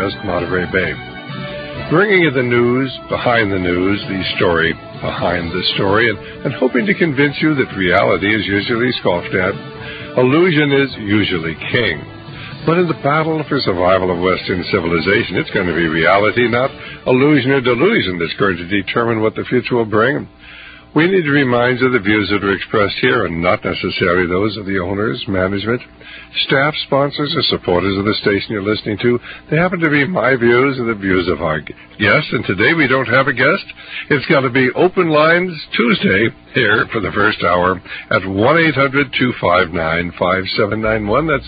Northwest Monterey Bay. Bringing you the news, the story behind the story, and hoping to convince you that reality is usually scoffed at, illusion is usually king. But in the battle for survival of Western civilization, it's going to be reality, not illusion or delusion, that's going to determine what the future will bring. We need to remind you the views that are expressed here are not necessarily those of the owners, management, staff, sponsors, or supporters of the station you're listening to. They happen to be my views and the views of our guests, and today we don't have a guest. It's got to be Open Lines Tuesday here for the first hour at 1-800-259-5791. That's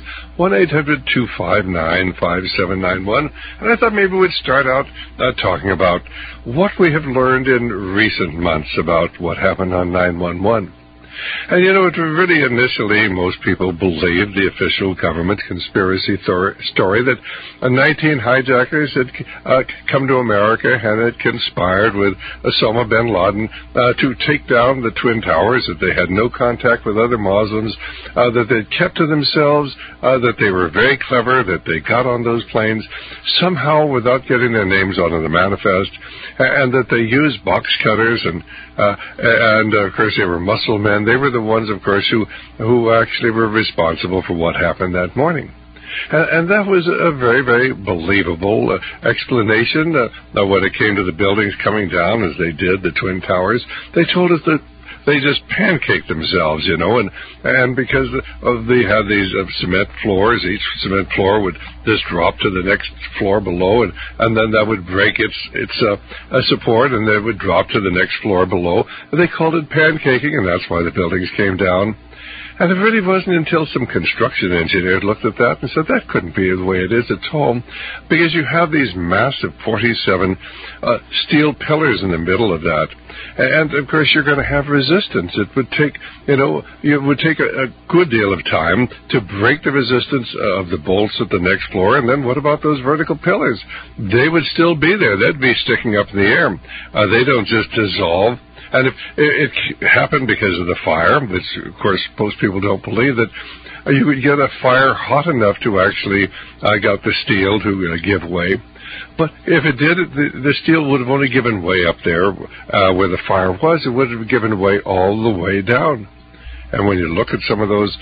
1-800-259-5791. And I thought maybe we'd start out talking about what we have learned in recent months about what happened on 9/11. And, it really initially most people believed the official government conspiracy story that 19 hijackers had come to America and had conspired with Osama bin Laden to take down the Twin Towers, that they had no contact with other Muslims, that they'd kept to themselves, that they were very clever, that they got on those planes somehow without getting their names onto the manifest, and that they used box cutters, and of course they were muscle men. They were the ones, of course, who actually were responsible for what happened that morning. And that was a very, very believable explanation. When it came to the buildings coming down, as they did, the Twin Towers, they told us that they just pancaked themselves, and because they had these cement floors, each cement floor would just drop to the next floor below, and then that would break its support, and then it would drop to the next floor below. And they called it pancaking, and that's why the buildings came down. And it really wasn't until some construction engineers looked at that and said that couldn't be the way it is at all, because you have these massive 47 steel pillars in the middle of that. And, of course, you're going to have resistance. It would take, it would take a good deal of time to break the resistance of the bolts at the next floor. And then what about those vertical pillars? They would still be there. They'd be sticking up in the air. They don't just dissolve. And if it happened because of the fire, which, of course, most people don't believe that you would get a fire hot enough to actually get the steel to give way. But if it did, the steel would have only given way up there where the fire was. It would have given way all the way down. And when you look at some of those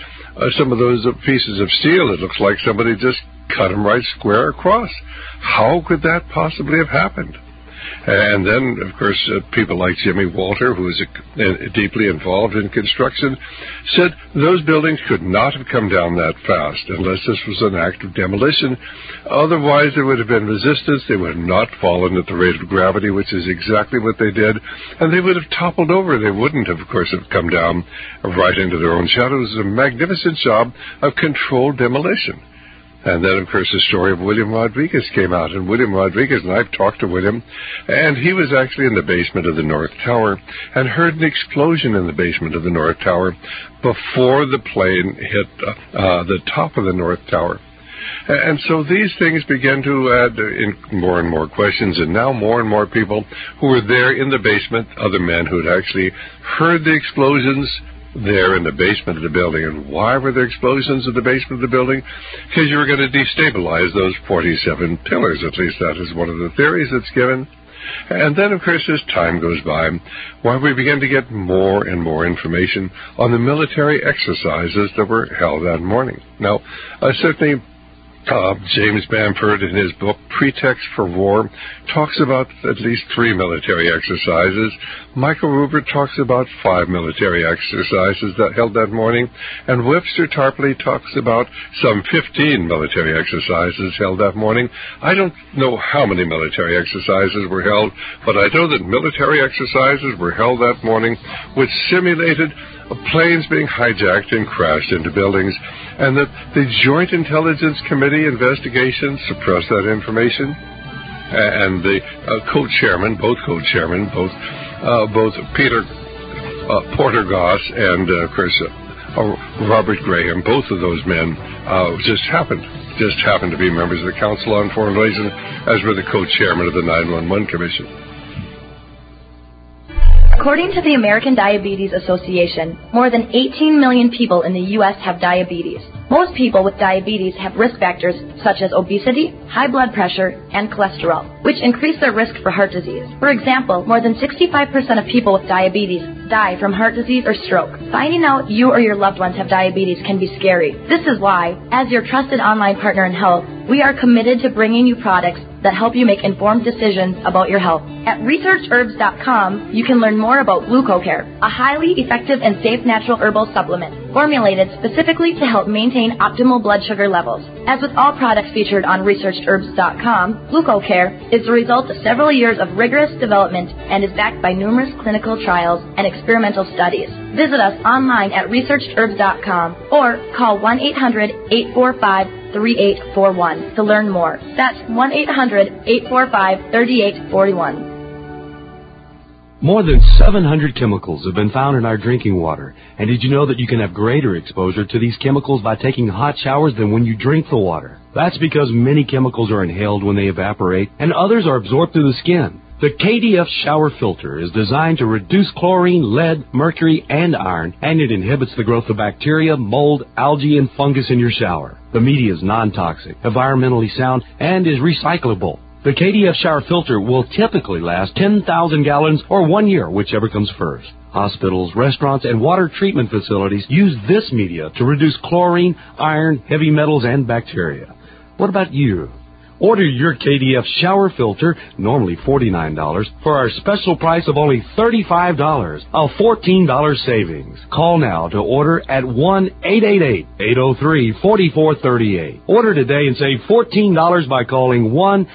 pieces of steel, it looks like somebody just cut them right square across. How could that possibly have happened? And then, of course, people like Jimmy Walter, who was deeply involved in construction, said those buildings could not have come down that fast unless this was an act of demolition. Otherwise, there would have been resistance. They would have not fallen at the rate of gravity, which is exactly what they did. And they would have toppled over. They wouldn't have, of course, have come down right into their own shadows. It was a magnificent job of controlled demolition. And then, of course, the story of William Rodriguez came out. And William Rodriguez, and I've talked to William, and he was actually in the basement of the North Tower and heard an explosion in the basement of the North Tower before the plane hit the top of the North Tower. And so these things began to add in more and more questions, and now more and more people who were there in the basement, other men who had actually heard the explosions there in the basement of the building. And why were there explosions in the basement of the building? Because you were going to destabilize those 47 pillars. At least that is one of the theories that's given. And then, of course, as time goes by, why we begin to get more and more information on the military exercises that were held that morning. Now, certainly James Bamford, in his book Pretext for War, talks about at least 3 military exercises. Michael Ruber talks about 5 military exercises that held that morning. And Webster Tarpley talks about some 15 military exercises held that morning. I don't know how many military exercises were held, but I know that military exercises were held that morning which simulated planes being hijacked and crashed into buildings, and that the Joint Intelligence Committee investigation suppressed that information, and the both Peter Porter-Goss and, of course, Robert Graham, both of those men just happened to be members of the Council on Foreign Relations, as were the co-chairman of the 9/11 Commission. According to the American Diabetes Association, more than 18 million people in the U.S. have diabetes. Most people with diabetes have risk factors such as obesity, high blood pressure, and cholesterol, which increase their risk for heart disease. For example, more than 65% of people with diabetes die from heart disease or stroke. Finding out you or your loved ones have diabetes can be scary. This is why, as your trusted online partner in health, we are committed to bringing you products that help you make informed decisions about your health. At ResearchHerbs.com, you can learn more about GlucoCare, a highly effective and safe natural herbal supplement formulated specifically to help maintain optimal blood sugar levels. As with all products featured on ResearchHerbs.com, GlucoCare is the result of several years of rigorous development and is backed by numerous clinical trials and experimental studies. Visit us online at ResearchHerbs.com or call 1-800-845-3841 to learn more. That's 1-800-845-3841. More than 700 chemicals have been found in our drinking water. And did you know that you can have greater exposure to these chemicals by taking hot showers than when you drink the water? That's because many chemicals are inhaled when they evaporate, and others are absorbed through the skin. The KDF shower filter is designed to reduce chlorine, lead, mercury, and iron, and it inhibits the growth of bacteria, mold, algae, and fungus in your shower. The media is non-toxic, environmentally sound, and is recyclable. The KDF shower filter will typically last 10,000 gallons or 1 year, whichever comes first. Hospitals, restaurants, and water treatment facilities use this media to reduce chlorine, iron, heavy metals, and bacteria. What about you? Order your KDF shower filter, normally $49, for our special price of only $35, a $14 savings. Call now to order at 1-888-803-4438. Order today and save $14 by calling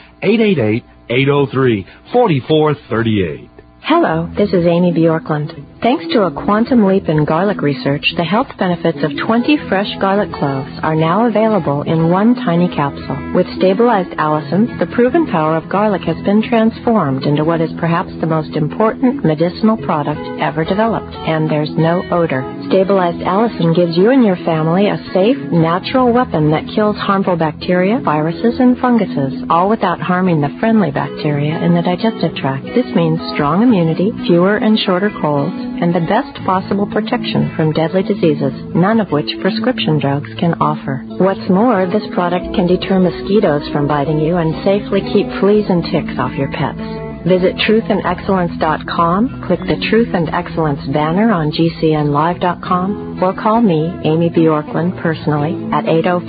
1-888-803-4438. Hello, this is Amy Bjorklund. Thanks to a quantum leap in garlic research, the health benefits of 20 fresh garlic cloves are now available in one tiny capsule. With stabilized allicin, the proven power of garlic has been transformed into what is perhaps the most important medicinal product ever developed, and there's no odor. Stabilized allicin gives you and your family a safe, natural weapon that kills harmful bacteria, viruses, and funguses, all without harming the friendly bacteria in the digestive tract. This means strong immunity, fewer and shorter colds, and the best possible protection from deadly diseases, none of which prescription drugs can offer. What's more, this product can deter mosquitoes from biting you and safely keep fleas and ticks off your pets. Visit truthandexcellence.com, click the Truth and Excellence banner on GCNlive.com, or call me, Amy Bjorklund, personally at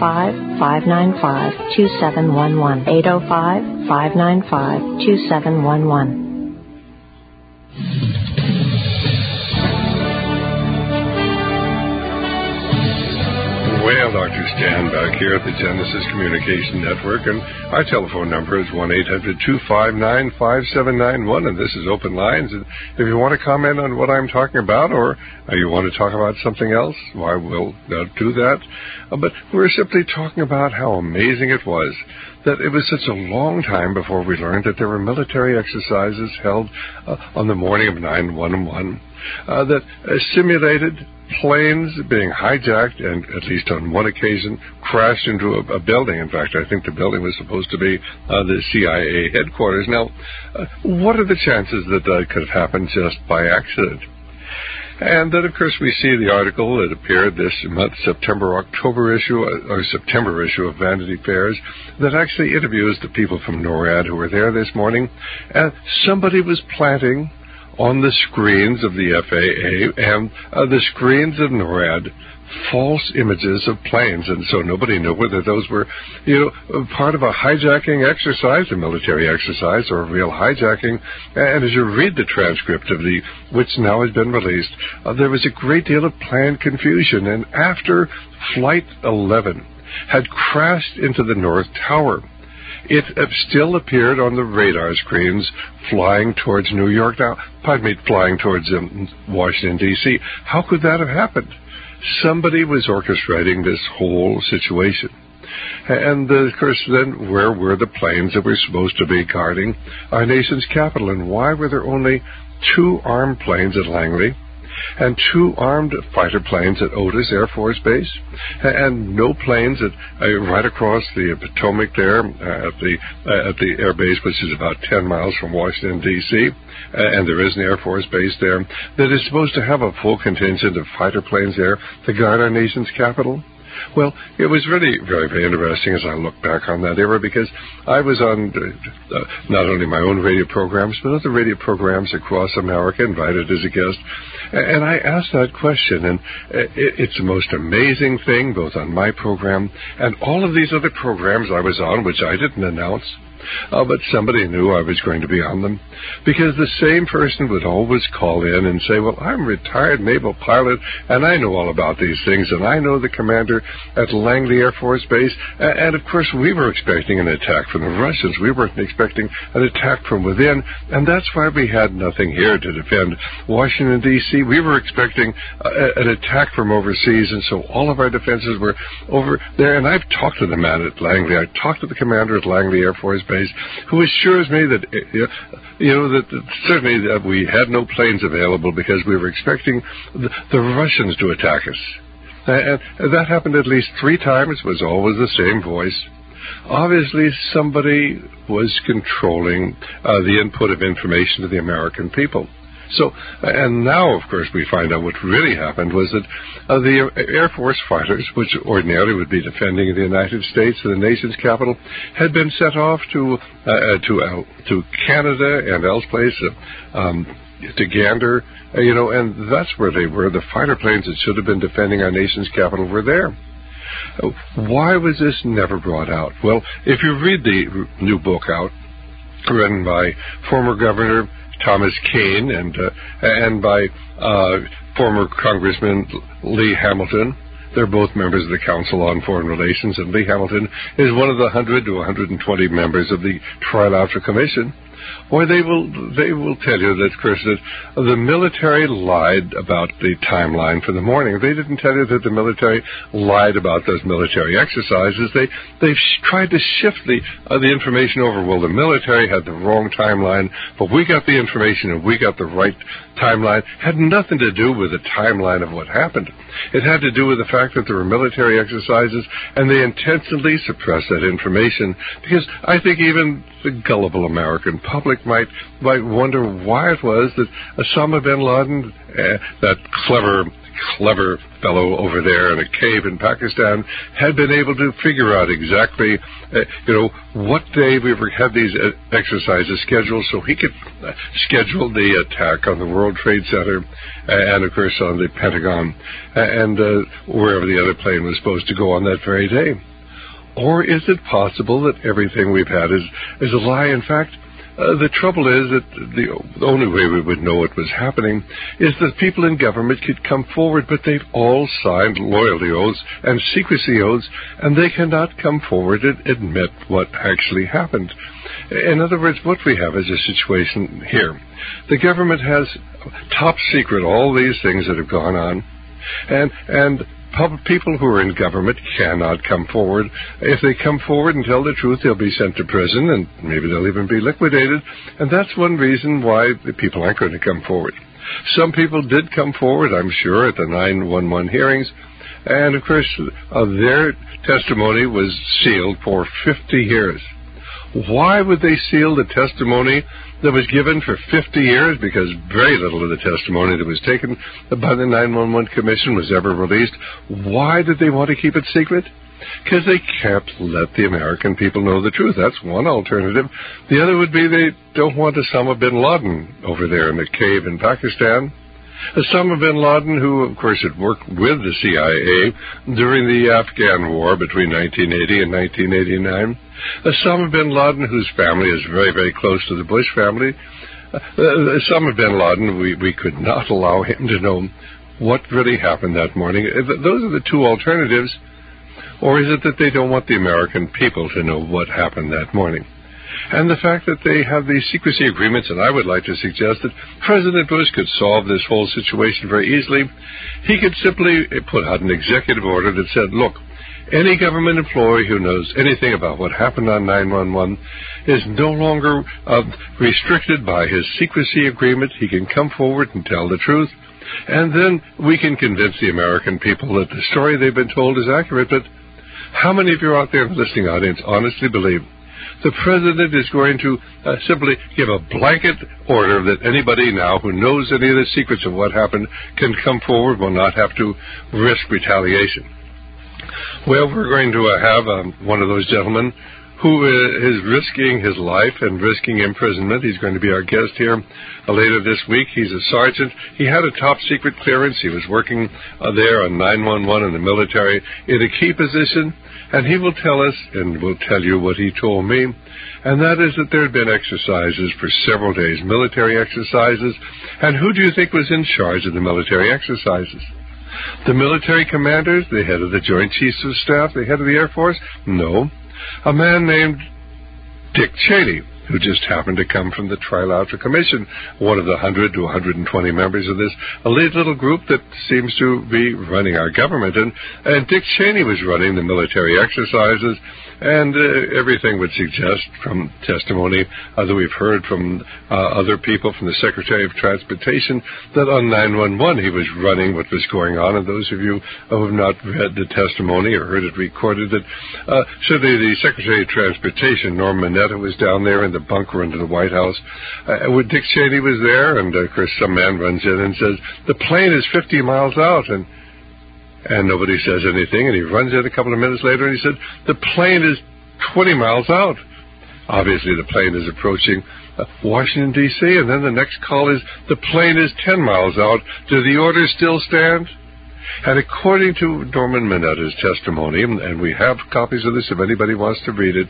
805-595-2711, 805-595-2711. Well, Dr. Stan back here at the Genesis Communication Network, and our telephone number is 1-800-259-5791, and this is Open Lines. And if you want to comment on what I'm talking about, or you want to talk about something else, why, we'll do that. But we're simply talking about how amazing it was that it was such a long time before we learned that there were military exercises held on the morning of 9/11 that simulated planes being hijacked and, at least on one occasion, crashed into a building. In fact, I think the building was supposed to be the CIA headquarters. Now, what are the chances that that could have happened just by accident? And then, of course, we see the article that appeared this month, September issue of Vanity Fairs, that actually interviews the people from NORAD who were there this morning. And somebody was planting on the screens of the FAA and the screens of NORAD false images of planes, and so nobody knew whether those were, part of a hijacking exercise, a military exercise, or a real hijacking. And as you read the transcript of which now has been released, there was a great deal of planned confusion. And after Flight 11 had crashed into the North Tower, it still appeared on the radar screens flying towards flying towards Washington, D.C. How could that have happened? Somebody was orchestrating this whole situation. And, of course, then where were the planes that were supposed to be guarding our nation's capital? And why were there only 2 armed planes at Langley and 2 armed fighter planes at Otis Air Force Base, and no planes right across the Potomac there at the air base, which is about 10 miles from Washington, D.C., and there is an Air Force Base there that is supposed to have a full contingent of fighter planes there to guard our nation's capital? Well, it was really very, very interesting as I look back on that era, because I was on not only my own radio programs, but other radio programs across America, invited as a guest. And I asked that question, and it's the most amazing thing, both on my program and all of these other programs I was on, which I didn't announce. But somebody knew I was going to be on them, because the same person would always call in and say, well, I'm a retired naval pilot, and I know all about these things, and I know the commander at Langley Air Force Base. And of course, we were expecting an attack from the Russians. We weren't expecting an attack from within, and that's why we had nothing here to defend Washington, D.C. We were expecting an attack from overseas, and so all of our defenses were over there. And I've talked to the man at Langley. I talked to the commander at Langley Air Force Base, who assures me that that certainly that we had no planes available because we were expecting the Russians to attack us. And that happened at least 3 times. It was always the same voice. Obviously, somebody was controlling the input of information to the American people. So, and now, of course, we find out what really happened was that the Air Force fighters, which ordinarily would be defending the United States and the nation's capital, had been sent off to Canada and elsewhere, to Gander, and that's where they were. The fighter planes that should have been defending our nation's capital were there. Why was this never brought out? Well, if you read the new book out, written by former Governor Thomas Kean and by former Congressman Lee Hamilton. They're both members of the Council on Foreign Relations, and Lee Hamilton is one of the 100 to 120 members of the Trilateral Commission. Or they will tell you that, Chris, that the military lied about the timeline for the morning. They didn't tell you that the military lied about those military exercises. They tried to shift the information over. Well, the military had the wrong timeline, but we got the information and we got the right timeline. Had nothing to do with the timeline of what happened. It had to do with the fact that there were military exercises, and they intentionally suppressed that information, because I think even the gullible American public might wonder why it was that Osama bin Laden, that clever fellow over there in a cave in Pakistan, had been able to figure out exactly, what day we had these exercises scheduled, so he could schedule the attack on the World Trade Center and, of course, on the Pentagon and wherever the other plane was supposed to go on that very day. Or is it possible that everything we've had is a lie? In fact, the trouble is that the only way we would know it was happening is that people in government could come forward, but they've all signed loyalty oaths and secrecy oaths, and they cannot come forward and admit what actually happened. In other words, what we have is a situation here. The government has top secret all these things that have gone on, and people who are in government cannot come forward. If they come forward and tell the truth, they'll be sent to prison, and maybe they'll even be liquidated. And that's one reason why the people aren't going to come forward. Some people did come forward, I'm sure, at the 9/11 hearings. And, of course, their testimony was sealed for 50 years. Why would they seal the testimony that was given for 50 years? Because very little of the testimony that was taken by the 911 Commission was ever released. Why did they want to keep it secret? Because they can't let the American people know the truth. That's one alternative. The other would be they don't want Osama bin Laden over there in the cave in Pakistan. Osama bin Laden, who, of course, had worked with the CIA during the Afghan War between 1980 and 1989. Osama bin Laden, whose family is very, very close to the Bush family. Osama bin Laden, we could not allow him to know what really happened that morning. Those are the two alternatives. Or is it that they don't want the American people to know what happened that morning? And the fact that they have these secrecy agreements, and I would like to suggest that President Bush could solve this whole situation very easily. He could simply put out an executive order that said, look, any government employee who knows anything about what happened on 9/11 is no longer restricted by his secrecy agreement. He can come forward and tell the truth. And then we can convince the American people that the story they've been told is accurate. But how many of you out there in the listening audience honestly believe the president is going to simply give a blanket order that anybody now who knows any of the secrets of what happened can come forward, will not have to risk retaliation? Well, we're going to have one of those gentlemen who is risking his life and risking imprisonment. He's going to be our guest here later this week. He's a sergeant. He had a top-secret clearance. He was working there on 911 in the military in a key position, and he will tell us and will tell you what he told me, and that is that there had been exercises for several days, military exercises. And who do you think was in charge of the military exercises? The military commanders, the head of the Joint Chiefs of Staff, the head of the Air Force? No. A man named Dick Cheney, who just happened to come from the Trilateral Commission, one of the 100 to 120 members of this elite little group that seems to be running our government. And Dick Cheney was running the military exercises, and everything would suggest from testimony that we've heard from other people, from the Secretary of Transportation, that on 911 he was running what was going on. And those of you who have not read the testimony or heard it recorded, that certainly the Secretary of Transportation, Norm Mineta, was down there in the bunker under the White House. Dick Cheney was there, and of course some man runs in and says, the plane is 50 miles out, and nobody says anything, and he runs in a couple of minutes later and he said, the plane is 20 miles out. Obviously the plane is approaching Washington, D.C., and then the next call is, the plane is 10 miles out. Do the orders still stand? And according to Norman Mineta's testimony, and we have copies of this if anybody wants to read it,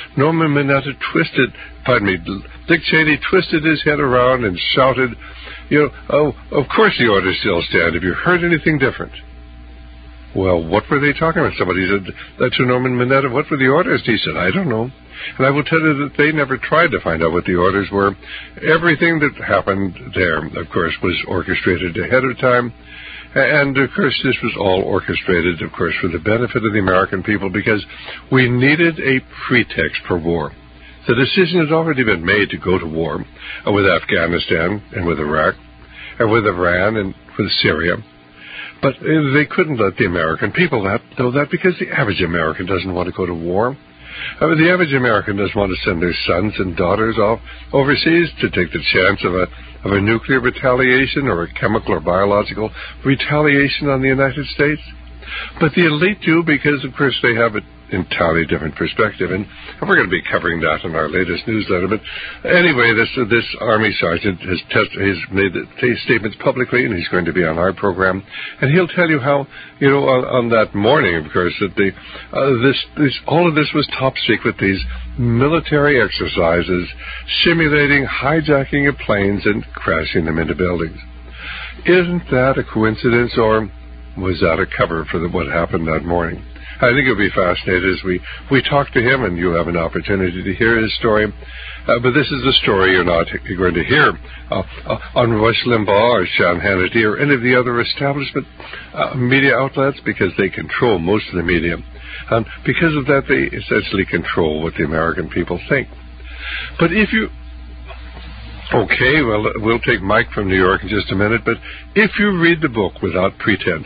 Dick Cheney twisted his head around and shouted, oh, of course the orders still stand. Have you heard anything different? Well, what were they talking about? Somebody said to Norman Mineta, what were the orders? He said, I don't know. And I will tell you that they never tried to find out what the orders were. Everything that happened there, of course, was orchestrated ahead of time. And, of course, this was all orchestrated, of course, for the benefit of the American people, because we needed a pretext for war. The decision had already been made to go to war with Afghanistan and with Iraq and with Iran and with Syria. But they couldn't let the American people know that, because the average American doesn't want to go to war. The average American doesn't want to send their sons and daughters off overseas to take the chance of a nuclear retaliation or a chemical or biological retaliation on the United States. But the elite do, because, of course, they have an entirely different perspective. And we're going to be covering that in our latest newsletter. But anyway, this Army sergeant has made the statements publicly, and he's going to be on our program. And he'll tell you how, on that morning, of course, that all of this was top secret, these military exercises simulating hijacking of planes and crashing them into buildings. Isn't that a coincidence, or was that a cover for what happened that morning? I think you'll be fascinated as we talk to him, and you'll have an opportunity to hear his story. But this is a story you're not going to hear on Rush Limbaugh or Sean Hannity or any of the other establishment media outlets, because they control most of the media. And because of that, they essentially control what the American people think. But if you... Okay, well, we'll take Mike from New York in just a minute, but if you read the book Without Pretense,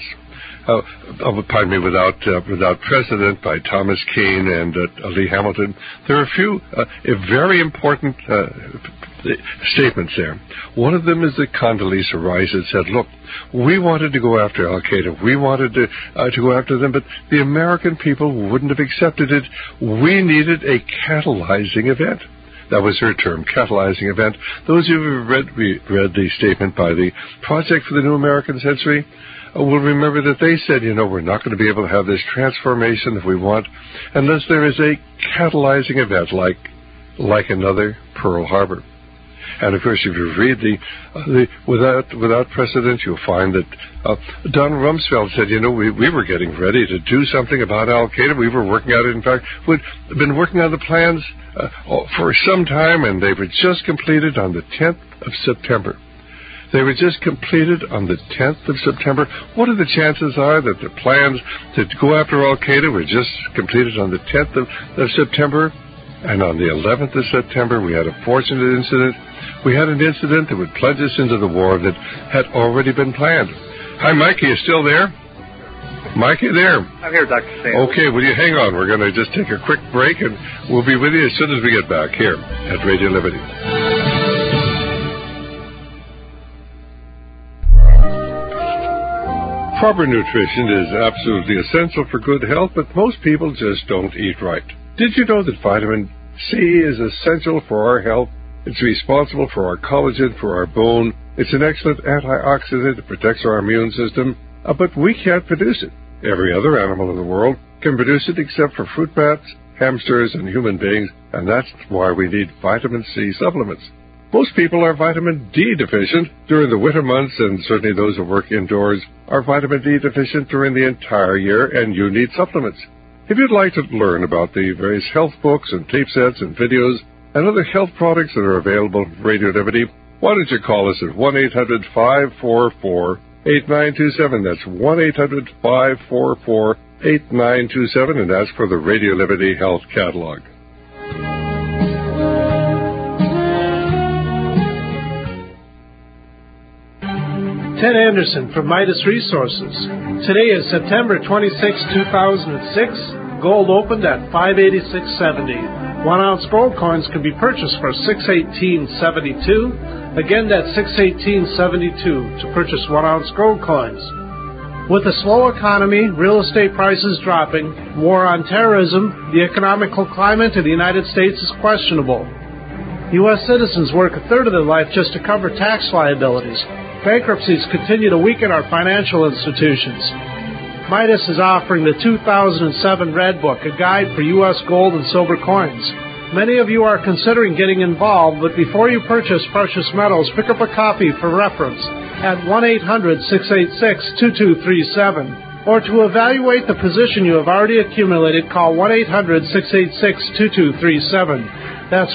Without Precedent by Thomas Keane and Lee Hamilton, there are a few very important statements there. One of them is that Condoleezza Rice had said, look, we wanted to go after Al-Qaeda. We wanted to go after them, but the American people wouldn't have accepted it. We needed a catalyzing event. That was her term, catalyzing event. Those of you who read the statement by the Project for the New American Century will remember that they said, we're not going to be able to have this transformation that we want unless there is a catalyzing event like another Pearl Harbor. And, of course, if you read the Without Precedent, you'll find that Don Rumsfeld said, we were getting ready to do something about Al-Qaeda. We were working on it. In fact, we'd been working on the plans for some time, and they were just completed on the 10th of September. They were just completed on the 10th of September. What are the chances are that the plans to go after Al-Qaeda were just completed on the 10th of September? And on the 11th of September, we had a fortunate incident. We had an incident that would plunge us into the war that had already been planned. Hi, Mike, are you still there? Mike, are you there? I'm here, Dr. Sanders. Okay, will you hang on? We're going to just take a quick break, and we'll be with you as soon as we get back here at Radio Liberty. Proper nutrition is absolutely essential for good health, but most people just don't eat right. Did you know that vitamin C is essential for our health? It's responsible for our collagen, for our bone. It's an excellent antioxidant. It protects our immune system, but we can't produce it. Every other animal in the world can produce it except for fruit bats, hamsters, and human beings, and that's why we need vitamin C supplements. Most people are vitamin D deficient during the winter months, and certainly those who work indoors are vitamin D deficient during the entire year, and you need supplements. If you'd like to learn about the various health books and tape sets and videos and other health products that are available from Radio Liberty, why don't you call us at 1-800-544-8927. That's 1-800-544-8927, and ask for the Radio Liberty Health Catalog. Ted Anderson from Midas Resources. Today is September 26, 2006. Gold opened at $586.70. 1 ounce gold coins can be purchased for $618.72. Again, that's $618.72 to purchase 1 ounce gold coins. With a slow economy, real estate prices dropping, war on terrorism, the economical climate in the United States is questionable. U.S. citizens work a third of their life just to cover tax liabilities. Bankruptcies continue to weaken our financial institutions. Midas is offering the 2007 Red Book, a guide for U.S. gold and silver coins. Many of you are considering getting involved, but before you purchase precious metals, pick up a copy for reference at 1-800-686-2237. Or to evaluate the position you have already accumulated, call 1-800-686-2237. That's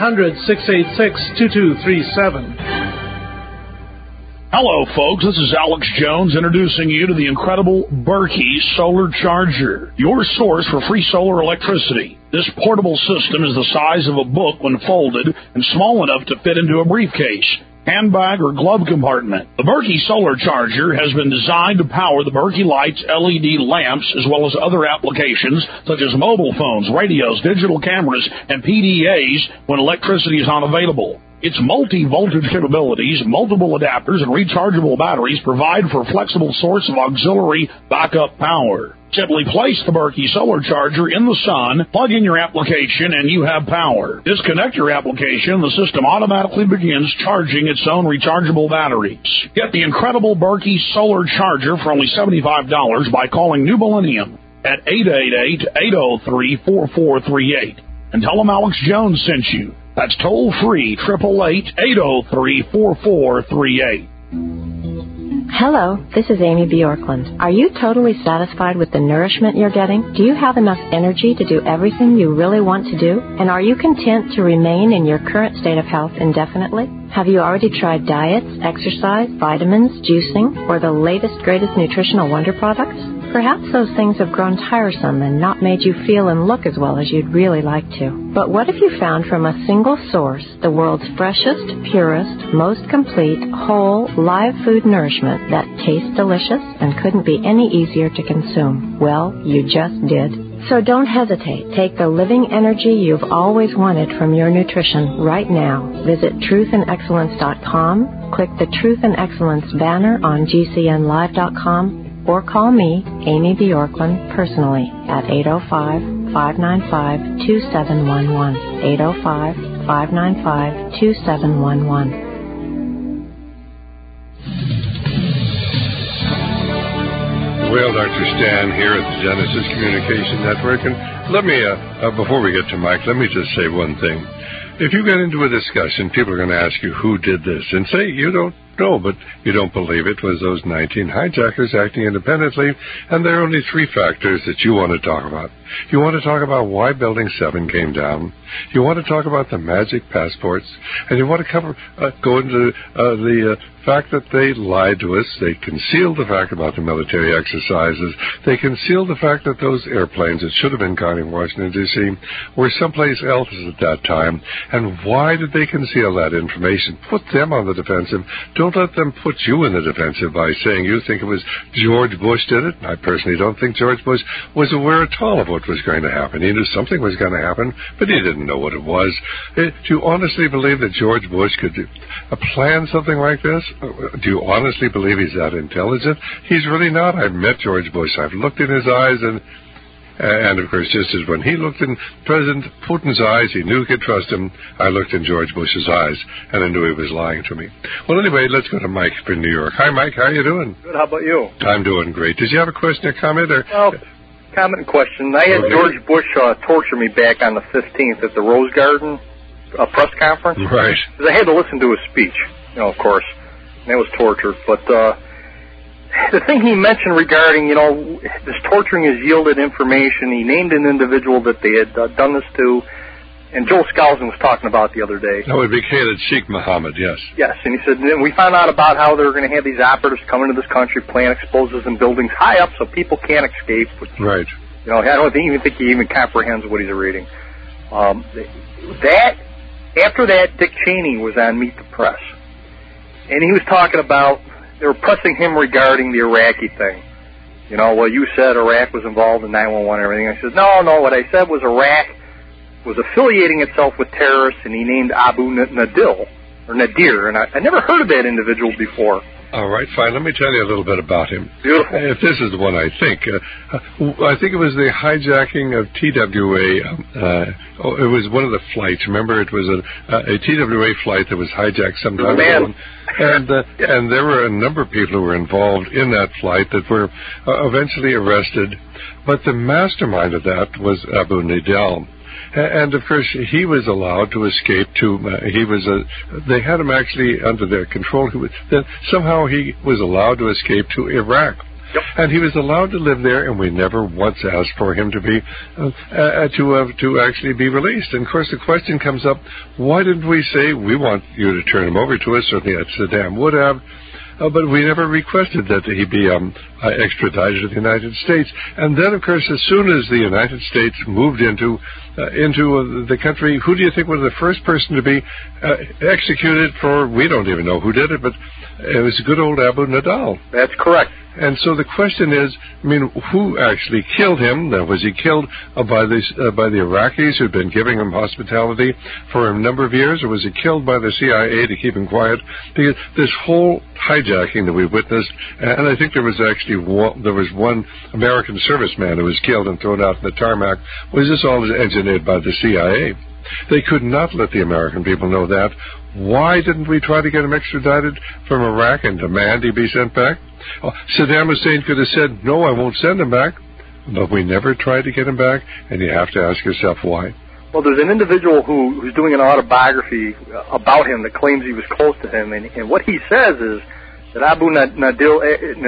1-800-686-2237. Hello, folks. This is Alex Jones introducing you to the incredible Berkey Solar Charger, your source for free solar electricity. This portable system is the size of a book when folded and small enough to fit into a briefcase, handbag, or glove compartment. The Berkey Solar Charger has been designed to power the Berkey Lights LED lamps as well as other applications such as mobile phones, radios, digital cameras, and PDAs when electricity is unavailable. Its multi-voltage capabilities, multiple adapters, and rechargeable batteries provide for a flexible source of auxiliary backup power. Simply place the Berkey Solar Charger in the sun, plug in your application, and you have power. Disconnect your application, the system automatically begins charging its own rechargeable batteries. Get the incredible Berkey Solar Charger for only $75 by calling New Millennium at 888-803-4438. And tell them Alex Jones sent you. That's toll-free, 888-803-4438. Hello, this is Amy Bjorklund. Are you totally satisfied with the nourishment you're getting? Do you have enough energy to do everything you really want to do? And are you content to remain in your current state of health indefinitely? Have you already tried diets, exercise, vitamins, juicing, or the latest, greatest nutritional wonder products? Perhaps those things have grown tiresome and not made you feel and look as well as you'd really like to. But what if you found from a single source the world's freshest, purest, most complete, whole, live food nourishment that tastes delicious and couldn't be any easier to consume? Well, you just did. So don't hesitate. Take the living energy you've always wanted from your nutrition right now. Visit truthandexcellence.com, click the Truth and Excellence banner on GCNlive.com, or call me, Amy Bjorklund, personally at 805-595-2711, 805-595-2711. Well, Dr. Stan here at the Genesis Communication Network, and let me, before we get to Mike, let me just say one thing. If you get into a discussion, people are going to ask you who did this, and say you don't know, but you don't believe it was those 19 hijackers acting independently, and there are only 3 factors that you want to talk about. You want to talk about why Building 7 came down. You want to talk about the magic passports, and you want to go into the fact that they lied to us. They concealed the fact about the military exercises. They concealed the fact that those airplanes that should have been guarding Washington, D.C. were someplace else at that time. And why did they conceal that information? Put them on the defensive. Don't don't let them put you in the defensive by saying you think it was George Bush did it. I personally don't think George Bush was aware at all of what was going to happen. He knew something was going to happen, but he didn't know what it was. Do you honestly believe that George Bush could plan something like this? Do you honestly believe he's that intelligent? He's really not. I've met George Bush. I've looked in his eyes, and of course, just as when he looked in President Putin's eyes, he knew he could trust him. I looked in George Bush's eyes, and I knew he was lying to me. Well, anyway, let's go to Mike in New York. Hi, Mike. How are you doing? Good. How about you? I'm doing great. Did you have a question or comment? Well, comment and question. I had George Bush torture me back on the 15th at the Rose Garden press conference. Right. Because I had to listen to his speech, of course. And that was torture. But the thing he mentioned regarding, this torturing has yielded information. He named an individual that they had done this to, and Joel Skousen was talking about the other day. That would be Khalid Sheikh Mohammed, yes. Yes, and he said, and we found out about how they were going to have these operatives come into this country, plant explosives in buildings high up so people can't escape. Which, right. I don't even think he even comprehends what he's reading. After that, Dick Cheney was on Meet the Press, and he was talking about, they were pressing him regarding the Iraqi thing. Well, you said Iraq was involved in 9/11 and everything. I said, no, what I said was Iraq was affiliating itself with terrorists, and he named Abu Nadir, and I never heard of that individual before. All right, fine. Let me tell you a little bit about him. Beautiful. If this is the one I think it was the hijacking of TWA. It was one of the flights. Remember, it was a TWA flight that was hijacked some time ago. And there were a number of people who were involved in that flight that were eventually arrested. But the mastermind of that was Abu Nadir. And, of course, he was allowed to escape to, they had him actually under their control. Then somehow he was allowed to escape to Iraq. Yep. And he was allowed to live there, and we never once asked for him to be, to actually be released. And, of course, the question comes up, why didn't we say, we want you to turn him over to us? Certainly Saddam would have. But we never requested that he be extradited to the United States. And then, of course, as soon as the United States moved into the country, who do you think was the first person to be executed for? We don't even know who did it, but it was good old Abu Nadir. That's correct. And so the question is, who actually killed him? Now, was he killed by the Iraqis who'd been giving him hospitality for a number of years, or was he killed by the CIA to keep him quiet? Because this whole hijacking that we witnessed, and I think there was one American serviceman who was killed and thrown out in the tarmac, was this all engineered by the CIA? They could not let the American people know that. Why didn't we try to get him extradited from Iraq and demand he be sent back? Saddam Hussein could have said, no, I won't send him back. But we never tried to get him back, and you have to ask yourself why. Well, there's an individual who's doing an autobiography about him that claims he was close to him, and what he says is that Abu Nadir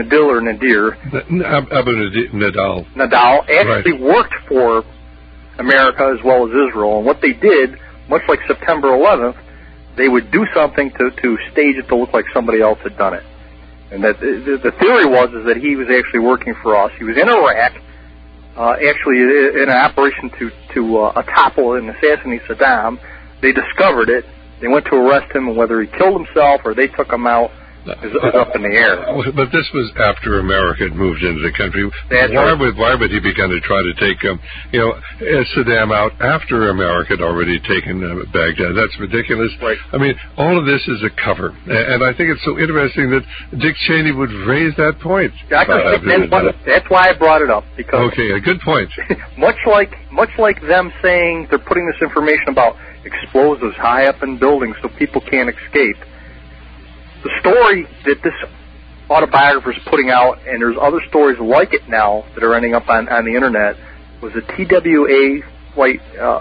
actually worked for America as well as Israel, and what they did, much like September 11th, they would do something to stage it to look like somebody else had done it. And that the theory was that he was actually working for us. He was in Iraq, actually in an operation to topple and assassinate Saddam. They discovered it. They went to arrest him, and whether he killed himself or they took him out is up in the air. But this was after America had moved into the country. Why would he begin to try to take Saddam out after America had already taken Baghdad? That's ridiculous. Right. All of this is a cover, and I think it's so interesting that Dick Cheney would raise that point. That's why I brought it up, because a good point. much like them saying they're putting this information about explosives high up in buildings so people can't escape. The story that this autobiographer is putting out, and there's other stories like it now that are ending up on the internet, was a TWA flight,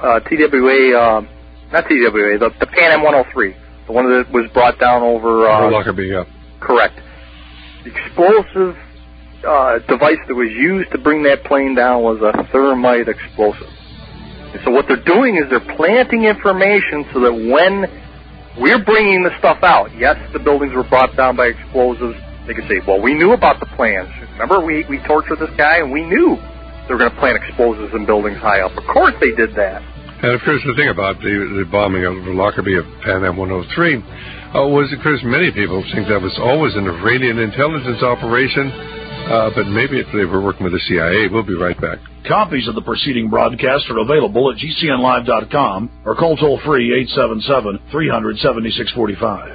the Pan Am 103, the one that was brought down over Lockerbie, yeah. Correct. The explosive device that was used to bring that plane down was a thermite explosive. And so what they're doing is they're planting information so that when we're bringing the stuff out, yes, the buildings were brought down by explosives, they could say, well, we knew about the plans. Remember, we tortured this guy, and we knew they were going to plant explosives in buildings high up. Of course they did that. And, of course, the thing about the bombing of Lockerbie of Pan Am 103 was, of course, many people think that was always an Iranian intelligence operation, but maybe they were working with the CIA. We'll be right back. Copies of the preceding broadcast are available at GCNlive.com or call toll-free 877-300-7645.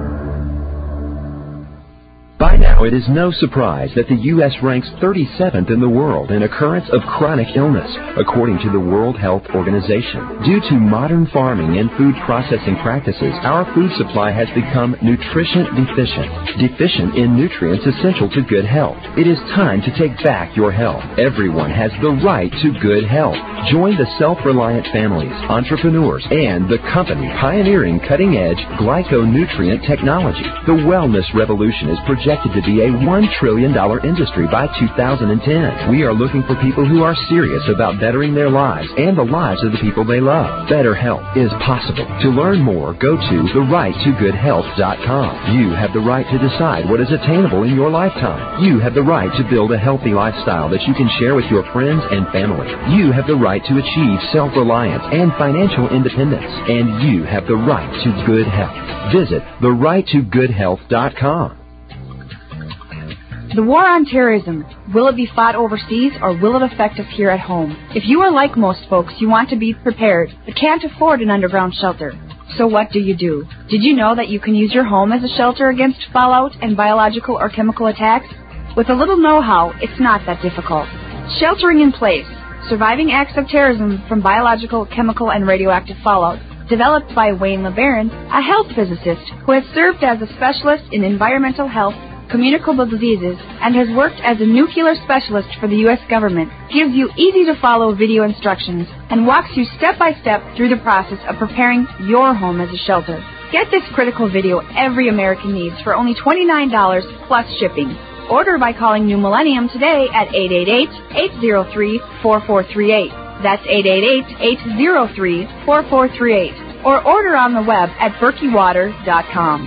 By now, it is no surprise that the U.S. ranks 37th in the world in occurrence of chronic illness, according to the World Health Organization. Due to modern farming and food processing practices, our food supply has become nutrition deficient in nutrients essential to good health. It is time to take back your health. Everyone has the right to good health. Join the self-reliant families, entrepreneurs, and the company pioneering cutting-edge glyconutrient technology. The wellness revolution is projected to be a $1 trillion industry by 2010. We are looking for people who are serious about bettering their lives and the lives of the people they love. Better health is possible. To learn more, go to therighttogoodhealth.com. You have the right to decide what is attainable in your lifetime. You have the right to build a healthy lifestyle that you can share with your friends and family. You have the right to achieve self-reliance and financial independence. And you have the right to good health. Visit therighttogoodhealth.com. The war on terrorism, will it be fought overseas or will it affect us here at home? If you are like most folks, you want to be prepared, but can't afford an underground shelter. So what do? Did you know that you can use your home as a shelter against fallout and biological or chemical attacks? With a little know-how, it's not that difficult. Sheltering in place, surviving acts of terrorism from biological, chemical, and radioactive fallout, developed by Wayne LeBaron, a health physicist who has served as a specialist in environmental health, communicable diseases, and has worked as a nuclear specialist for the U.S. government, gives you easy-to-follow video instructions and walks you step-by-step through the process of preparing your home as a shelter. Get this critical video every American needs for only $29 plus shipping. Order by calling New Millennium today at 888-803-4438. That's 888-803-4438. Or order on the web at berkeywater.com.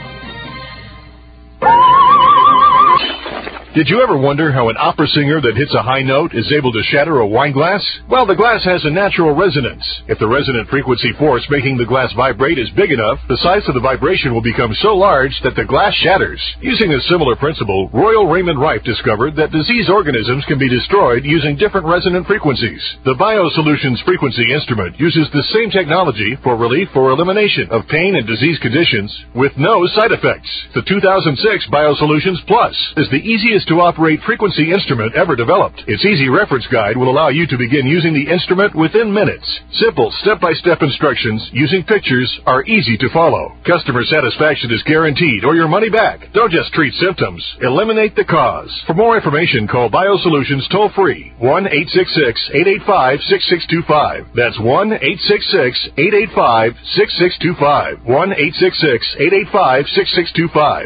Did you ever wonder how an opera singer that hits a high note is able to shatter a wine glass? Well, the glass has a natural resonance. If the resonant frequency force making the glass vibrate is big enough, the size of the vibration will become so large that the glass shatters. Using a similar principle, Royal Raymond Rife discovered that disease organisms can be destroyed using different resonant frequencies. The BioSolutions frequency instrument uses the same technology for relief or elimination of pain and disease conditions with no side effects. The 2006 BioSolutions Plus is the easiest to operate frequency instrument ever developed. Its easy reference guide will allow you to begin using the instrument within minutes. Simple step-by-step instructions using pictures are easy to follow. Customer satisfaction is guaranteed or your money back. Don't just treat symptoms. Eliminate the cause. For more information, call BioSolutions toll-free 1-866-885-6625. That's 1-866-885-6625. 1-866-885-6625.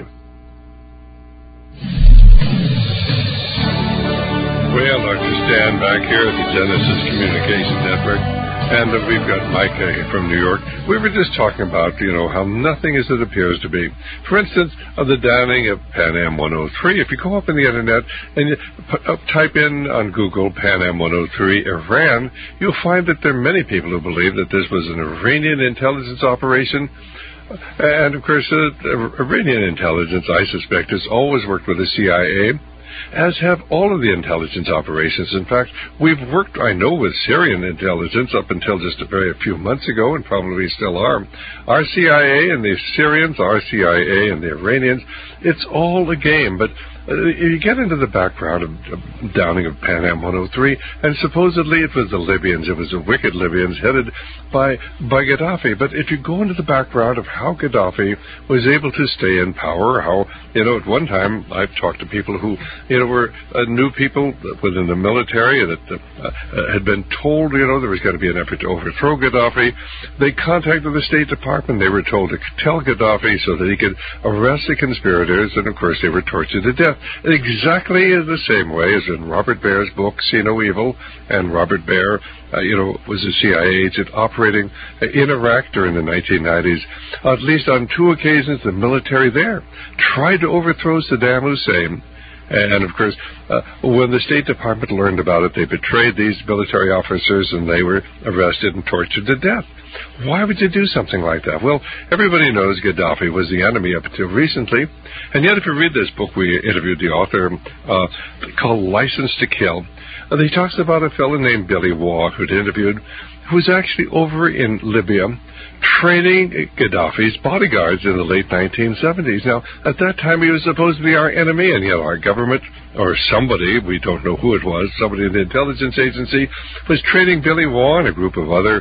Well, Dr. Stan back here at the Genesis Communication Network, and we've got Mike from New York. We were just talking about, how nothing is as it appears to be. For instance, of the downing of Pan Am 103, if you go up on the Internet and you type in on Google Pan Am 103 Iran, you'll find that there are many people who believe that this was an Iranian intelligence operation. And, of course, Iranian intelligence, I suspect, has always worked with the CIA, as have all of the intelligence operations. In fact, we've worked, I know, with Syrian intelligence up until just a few months ago, and probably still are. Our CIA and the Syrians, our CIA and the Iranians, it's all a game. But you get into the background of downing of Pan Am 103, and supposedly it was the Libyans. It was the wicked Libyans headed by Gaddafi. But if you go into the background of how Gaddafi was able to stay in power, how, at one time I've talked to people who, were new people within the military that had been told, there was going to be an effort to overthrow Gaddafi. They contacted the State Department. They were told to tell Gaddafi so that he could arrest the conspirators, and of course they were tortured to death. Exactly the same way as in Robert Baer's book, See No Evil, and Robert Baer, was a CIA agent operating in Iraq during the 1990s. At least on 2 occasions, the military there tried to overthrow Saddam Hussein, And, of course, when the State Department learned about it, they betrayed these military officers and they were arrested and tortured to death. Why would you do something like that? Well, everybody knows Gaddafi was the enemy up until recently. And yet, if you read this book, we interviewed the author called License to Kill. He talks about a fellow named Billy Waugh who'd interviewed, who was actually over in Libya training Gaddafi's bodyguards in the late 1970s. Now, at that time, he was supposed to be our enemy, and yet our government, or somebody, we don't know who it was, somebody in the intelligence agency, was training Billy Waugh and a group of other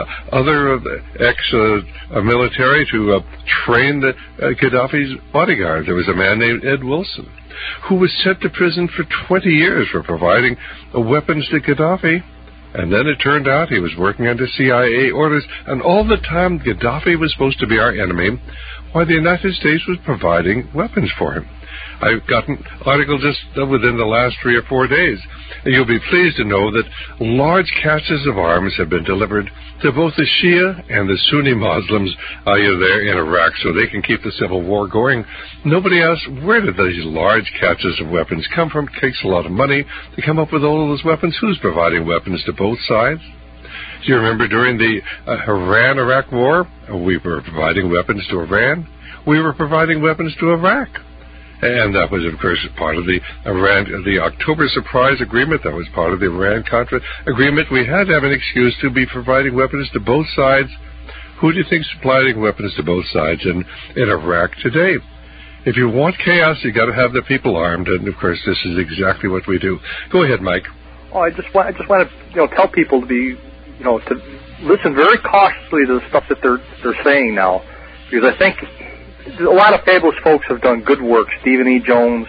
ex-military to train Gaddafi's bodyguards. There was a man named Ed Wilson, who was sent to prison for 20 years for providing weapons to Gaddafi. And then it turned out he was working under CIA orders, and all the time Gaddafi was supposed to be our enemy, while the United States was providing weapons for him. I've got an article just within the last 3 or 4 days. You'll be pleased to know that large caches of arms have been delivered to both the Shia and the Sunni Muslims there in Iraq so they can keep the civil war going. Nobody asked, where did these large caches of weapons come from? It takes a lot of money to come up with all of those weapons. Who's providing weapons to both sides? Do you remember during the Iran-Iraq war, we were providing weapons to Iran? We were providing weapons to Iraq. And that was, of course, part of the October Surprise Agreement. That was part of the Iran-Contra Agreement. We had to have an excuse to be providing weapons to both sides. Who do you think is supplying weapons to both sides in Iraq today? If you want chaos, you got to have the people armed, and of course, this is exactly what we do. Go ahead, Mike. Oh, I just want to tell people to be to listen very cautiously to the stuff that they're saying now, because I think a lot of fabulous folks have done good work. Stephen E. Jones,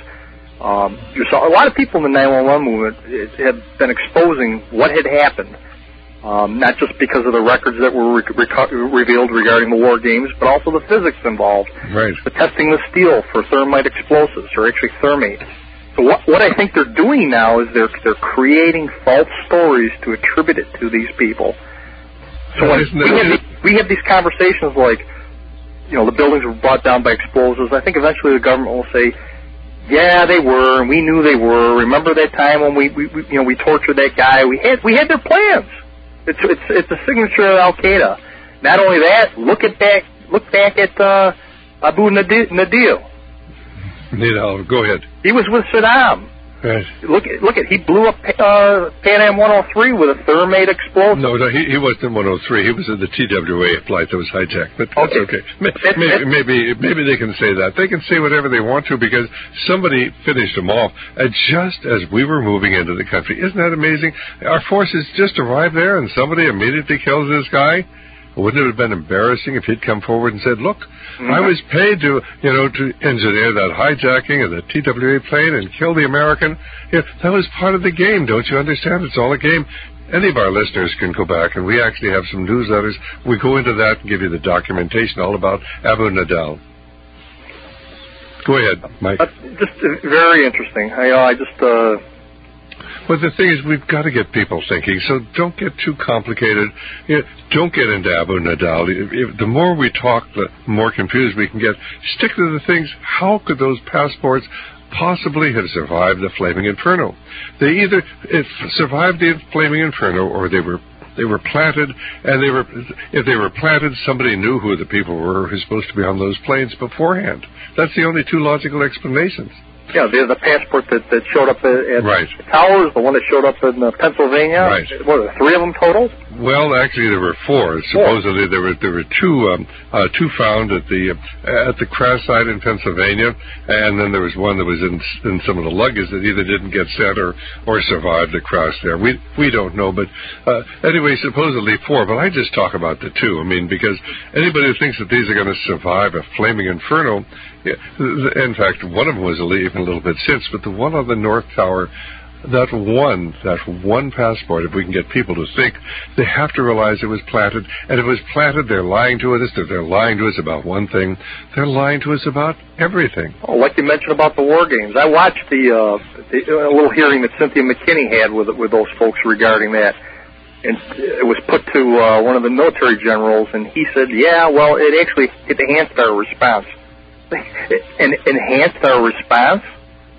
a lot of people in the 911 movement have been exposing what had happened, not just because of the records that were revealed regarding the war games, but also the physics involved. Right. The testing the steel for thermite explosives, or actually thermate. So what I think they're doing now is they're creating false stories to attribute it to these people. So when we have these conversations like, the buildings were brought down by explosives, I think eventually the government will say, yeah, they were, and we knew they were. Remember that time when we tortured that guy? We had their plans. It's a signature of Al Qaeda. Not only that, look back at Abu Nadir. Go ahead. He was with Saddam. Right. Look at he blew up Pan Am 103 with a thermate explosive. No, he wasn't in 103. He was in the TWA flight that was hijacked. But that's okay. Maybe they can say that. They can say whatever they want to because somebody finished them off just as we were moving into the country. Isn't that amazing? Our forces just arrived there and somebody immediately kills this guy. Wouldn't it have been embarrassing if he'd come forward and said, look, I was paid to engineer that hijacking of the TWA plane and kill the American? That was part of the game, don't you understand? It's all a game. Any of our listeners can go back, and we actually have some newsletters. We go into that and give you the documentation all about Abu Nadal. Go ahead, Mike. Just very interesting. But the thing is, we've got to get people thinking, so don't get too complicated. Don't get into Abu Nadal. The more we talk, the more confused we can get. Stick to the things. How could those passports possibly have survived the Flaming Inferno? They either survived the Flaming Inferno or they were planted, and if they were planted, somebody knew who the people were who were supposed to be on those planes beforehand. That's the only two logical explanations. Yeah, the passport that showed up at right. Towers, the one that showed up in Pennsylvania. Right. What are there, 3 of them total? Well, actually, there were 4. Supposedly, there were two found at the crash site in Pennsylvania, and then there was one that was in some of the luggage that either didn't get sent or survived the crash there. We don't know, but anyway, supposedly 4. But I just talk about the 2. I mean, because anybody who thinks that these are going to survive a flaming inferno. In fact, one of them was even a little bit since, but the one on the North Tower, that one passport, if we can get people to think, they have to realize it was planted. And if it was planted, they're lying to us. If they're lying to us about one thing, they're lying to us about everything. Oh, like you mentioned about the war games. I watched a little hearing that Cynthia McKinney had with those folks regarding that. And it was put to one of the military generals, and he said, yeah, well, it enhanced our response. Enhanced our response?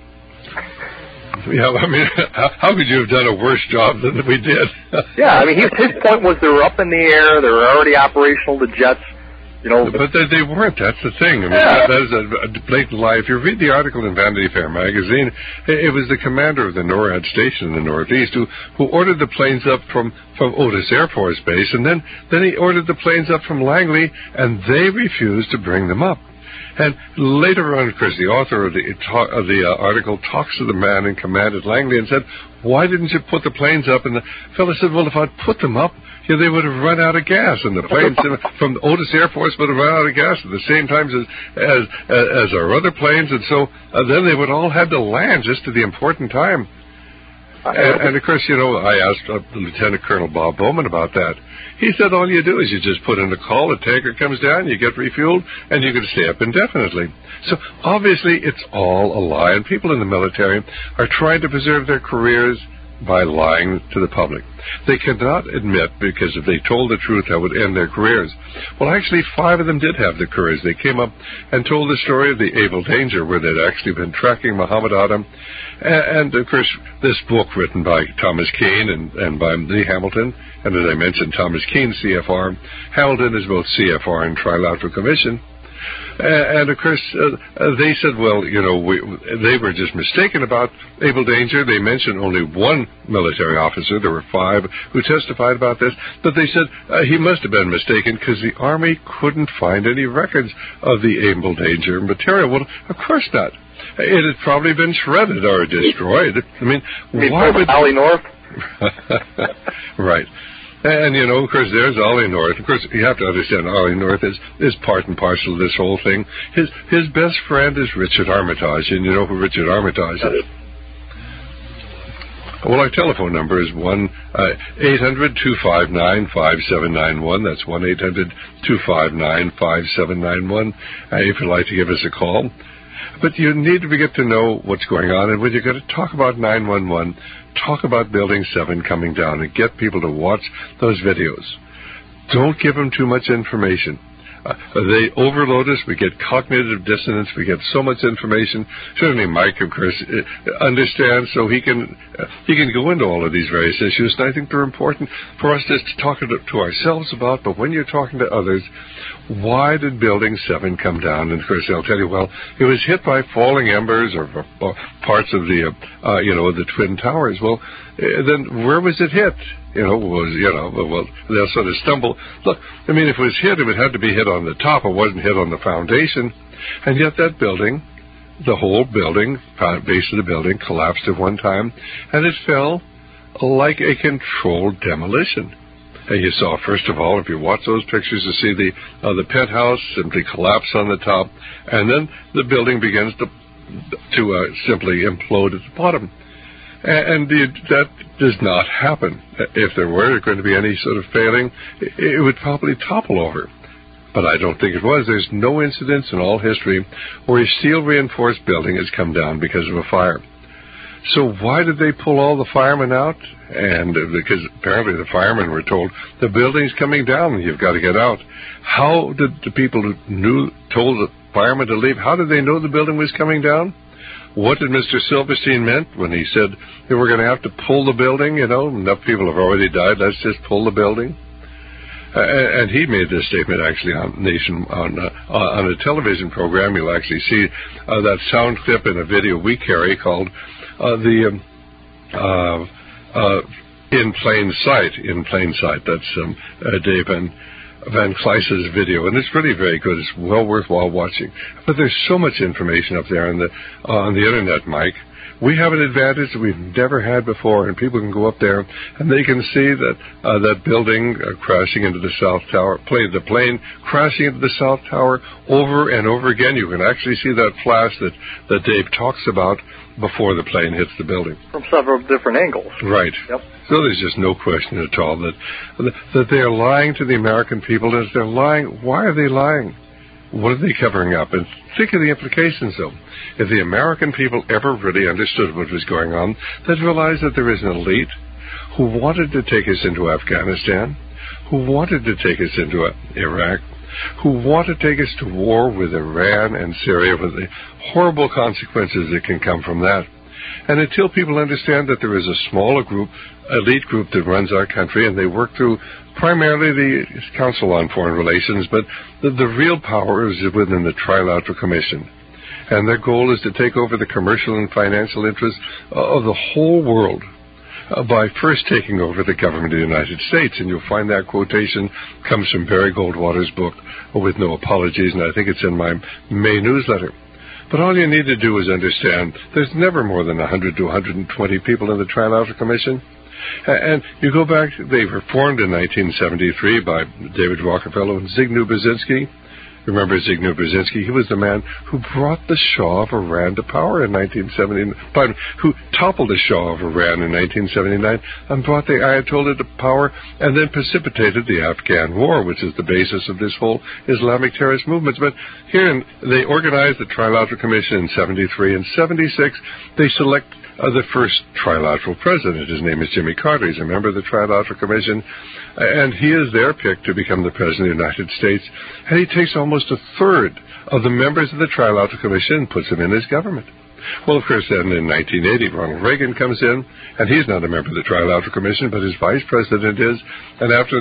Yeah, I mean, how could you have done a worse job than we did? Yeah, I mean, his point was they were up in the air, they were already operational, the jets. You know, but they weren't. That's the thing. I mean, that is a blatant lie. If you read the article in Vanity Fair magazine, it was the commander of the NORAD station in the Northeast who ordered the planes up from Otis Air Force Base, and then he ordered the planes up from Langley, and they refused to bring them up. And later on, Chris, the author of the article talks to the man in command at Langley and said, "Why didn't you put the planes up?" And the fellow said, "Well, if I'd put them up, they would have run out of gas, and the planes from Otis Air Force would have run out of gas at the same time as our other planes, and so then they would all have to land just at the important time." And of course, I asked Lieutenant Colonel Bob Bowman about that. He said all you do is you just put in a call, a tanker comes down, you get refueled, and you can stay up indefinitely. So obviously it's all a lie, and people in the military are trying to preserve their careers by lying to the public. They cannot admit, because if they told the truth, that would end their careers. Well, actually, 5 of them did have the courage. They came up and told the story of the Able Danger, where they'd actually been tracking Muhammad Atta. And of course, this book written by Thomas Keane and by Lee Hamilton, and as I mentioned, Thomas Keane, CFR. Hamilton is both CFR and Trilateral Commission. And of course, they said, well, they were just mistaken about Able Danger. They mentioned only one military officer. There were 5 who testified about this. But they said he must have been mistaken because the Army couldn't find any records of the Able Danger material. Well, of course not. It had probably been shredded or destroyed. I mean, why would Ollie North? Right. And, of course, there's Ollie North. Of course, you have to understand Ollie North is part and parcel of this whole thing. His best friend is Richard Armitage, and you know who Richard Armitage is. Well, our telephone number is 1-800-259-5791. That's 1-800-259-5791 if you'd like to give us a call. But you need to get to know what's going on, and when you're going to talk about 911, talk about Building 7 coming down and get people to watch those videos. Don't give them too much information. They overload us. We get cognitive dissonance. We get so much information. Certainly Mike, of course, understands, so he can go into all of these various issues, and I think they're important for us just to talk to ourselves about, but when you're talking to others, why did Building 7 come down? And of course, they'll tell you, well, it was hit by falling embers or parts of the Twin Towers. Well, then where was it hit? Well, they'll sort of stumble. Look, I mean, if it was hit, it would have to be hit on the top. It wasn't hit on the foundation. And yet that building, the whole building, base of the building, collapsed at one time, and it fell like a controlled demolition. And you saw, first of all, if you watch those pictures, you see the penthouse simply collapse on the top, and then the building begins to simply implode at the bottom. And that does not happen. If there were going to be any sort of failing, it would probably topple over. But I don't think it was. There's no incidents in all history where a steel-reinforced building has come down because of a fire. So why did they pull all the firemen out? And because apparently the firemen were told, the building's coming down and you've got to get out. How did the people who told the firemen to leave, how did they know the building was coming down? What did Mr. Silverstein meant when he said they were going to have to pull the building? Enough people have already died, let's just pull the building. And he made this statement actually on a television program. You'll actually see that sound clip in a video we carry called In Plain Sight. In Plain Sight. That's Dave Van Kleiss's video, and it's really very good. It's well worthwhile watching. But there's so much information up there on the internet, Mike. We have an advantage that we've never had before, and people can go up there and they can see that building crashing into the South Tower, the plane crashing into the South Tower over and over again. You can actually see that flash that Dave talks about before the plane hits the building. From several different angles. Right. Yep. So there's just no question at all that they are lying to the American people. And if they're lying, why are they lying? What are they covering up? And think of the implications, though. If the American people ever really understood what was going on, they'd realize that there is an elite who wanted to take us into Afghanistan, who wanted to take us into Iraq, who wanted to take us to war with Iran and Syria, with the horrible consequences that can come from that. And until people understand that there is a smaller group, elite group that runs our country, and they work through primarily the Council on Foreign Relations, but the real power is within the Trilateral Commission. And their goal is to take over the commercial and financial interests of the whole world by first taking over the government of the United States. And you'll find that quotation comes from Barry Goldwater's book, With No Apologies, and I think it's in my May newsletter. But all you need to do is understand there's never more than 100 to 120 people in the Trilateral Commission. And you go back, they were formed in 1973 by David Rockefeller and Zygmunt Brzezinski. Remember Zygmunt Brzezinski? He was the man who brought the Shah of Iran to power in 1979, who toppled the Shah of Iran in 1979 and brought the Ayatollah to power and then precipitated the Afghan war, which is the basis of this whole Islamic terrorist movement. But they organized the Trilateral Commission in 73. In 76, they select the first trilateral president. His name is Jimmy Carter. He's a member of the Trilateral Commission, and he is their pick to become the President of the United States. And he takes almost a third of the members of the Trilateral Commission and puts them in his government. Well, of course, then in 1980, Ronald Reagan comes in, and he's not a member of the Trilateral Commission, but his vice president is. And after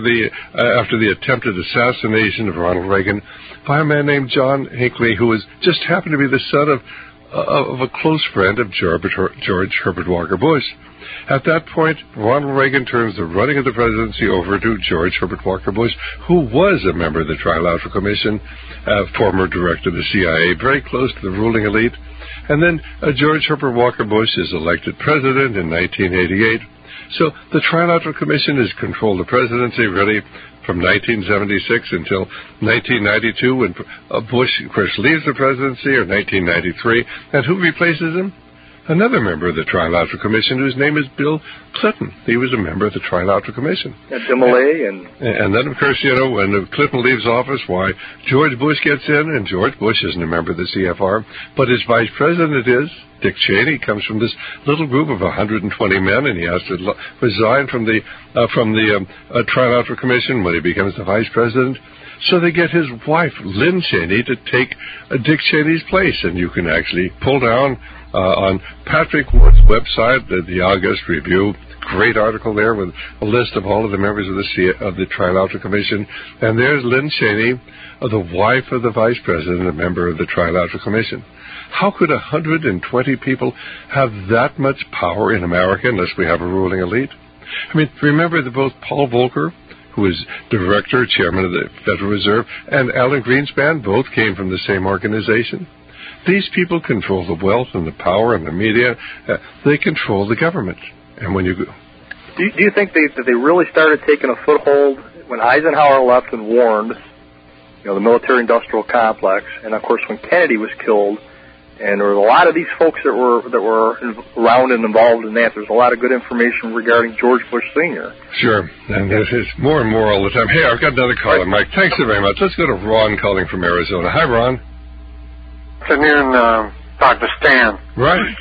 the attempted assassination of Ronald Reagan by a man named John Hinckley, who just happened to be the son of a close friend of George Herbert Walker Bush. At that point, Ronald Reagan turns the running of the presidency over to George Herbert Walker Bush, who was a member of the Trilateral Commission, former director of the CIA, very close to the ruling elite. And then George Herbert Walker Bush is elected president in 1988. So the Trilateral Commission has controlled the presidency really from 1976 until 1992, when Bush, of course, leaves the presidency, or 1993. And who replaces him? Another member of the Trilateral Commission, whose name is Bill Clinton. He was a member of the Trilateral Commission. And then, of course, when Clinton leaves office, George Bush gets in, and George Bush isn't a member of the CFR, but his vice president is. Dick Cheney comes from this little group of 120 men, and he has to resign from the Trilateral Commission when he becomes the vice president. So they get his wife, Lynn Cheney, to take Dick Cheney's place, and you can actually pull down on Patrick Wood's website, the August Review, great article there with a list of all of the members of the Trilateral Commission. And there's Lynn Cheney, the wife of the vice president, a member of the Trilateral Commission. How could 120 people have that much power in America unless we have a ruling elite? I mean, remember that both Paul Volcker, who is director, chairman of the Federal Reserve, and Alan Greenspan both came from the same organization. These people control the wealth and the power and the media. They control the government. And when you go... Do you think that they really started taking a foothold when Eisenhower left and warned, the military-industrial complex, and of course when Kennedy was killed, and there were a lot of these folks that were around and involved in that. There's a lot of good information regarding George Bush Sr. Sure, and there's more and more all the time. Hey, I've got another caller, Mike. Thanks so very much. Let's go to Ron calling from Arizona. Hi, Ron. Good afternoon, Dr. Stan. Right.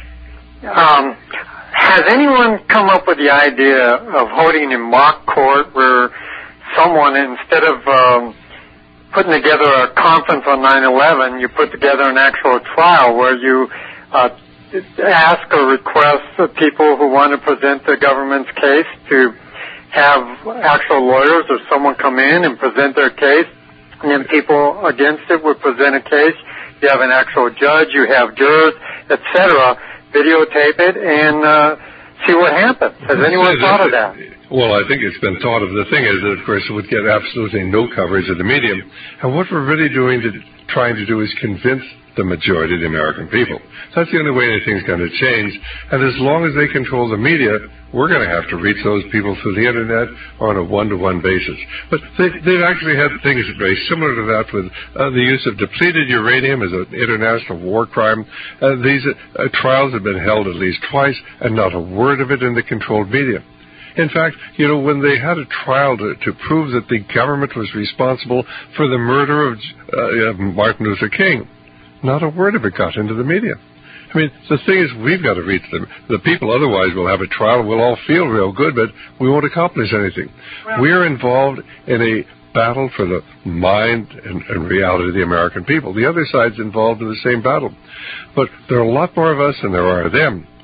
Has anyone come up with the idea of holding a mock court where someone, instead of putting together a conference on 9/11, you put together an actual trial where you ask or request the people who want to present the government's case to have actual lawyers or someone come in and present their case, and then people against it would present a case. You have an actual judge, you have jurors, etc., videotape it, and see what happens. Has anyone thought of that? Well, I think it's been thought of. The thing is that, of course, it would get absolutely no coverage of the media. And what we're really trying to do is convince the majority of the American people. That's the only way anything's going to change. And as long as they control the media, we're going to have to reach those people through the Internet on a one-to-one basis. But they've actually had things very similar to that with the use of depleted uranium as an international war crime. These trials have been held at least twice, and not a word of it in the controlled media. In fact, when they had a trial to prove that the government was responsible for the murder of Martin Luther King, not a word of it got into the media. I mean, the thing is, we've got to reach the people. Otherwise, we'll have a trial and we'll all feel real good, but we won't accomplish anything. Well, we're involved in a battle for the mind and reality of the American people. The other side's involved in the same battle. But there are a lot more of us than there are of them.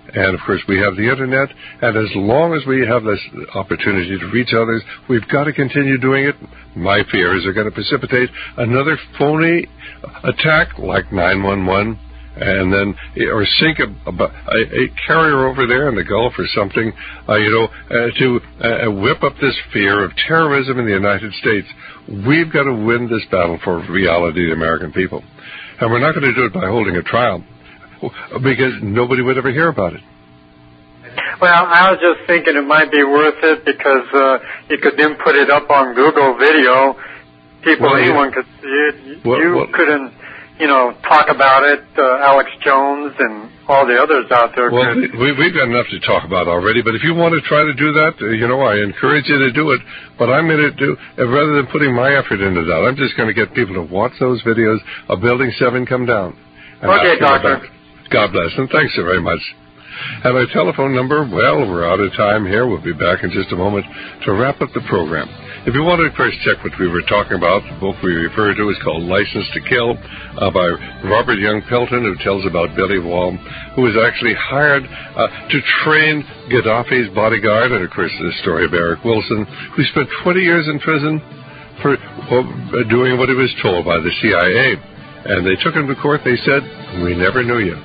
And, of course, we have the Internet, and as long as we have this opportunity to reach others, we've got to continue doing it. My fear is they're going to precipitate another phony attack like 911, and then, or sink a carrier over there in the Gulf or something, to whip up this fear of terrorism in the United States. We've got to win this battle for reality of the American people. And we're not going to do it by holding a trial, because nobody would ever hear about it. Well, I was just thinking it might be worth it because you could then put it up on Google Video. Anyone could see it. You couldn't, talk about it. Alex Jones and all the others out there. Well, we've got enough to talk about already, but if you want to try to do that, I encourage you to do it. But I'm going to do, rather than putting my effort into that, I'm just going to get people to watch those videos of Building 7 come down. Okay, Doctor. God bless, and thanks so very much. And our telephone number, well, we're out of time here. We'll be back in just a moment to wrap up the program. If you want to, of course, check what we were talking about, the book we refer to is called License to Kill by Robert Young Pelton, who tells about Billy Wall, who was actually hired to train Gaddafi's bodyguard, and, of course, the story of Eric Wilson, who spent 20 years in prison for doing what he was told by the CIA. And they took him to court. They said, "We never knew you."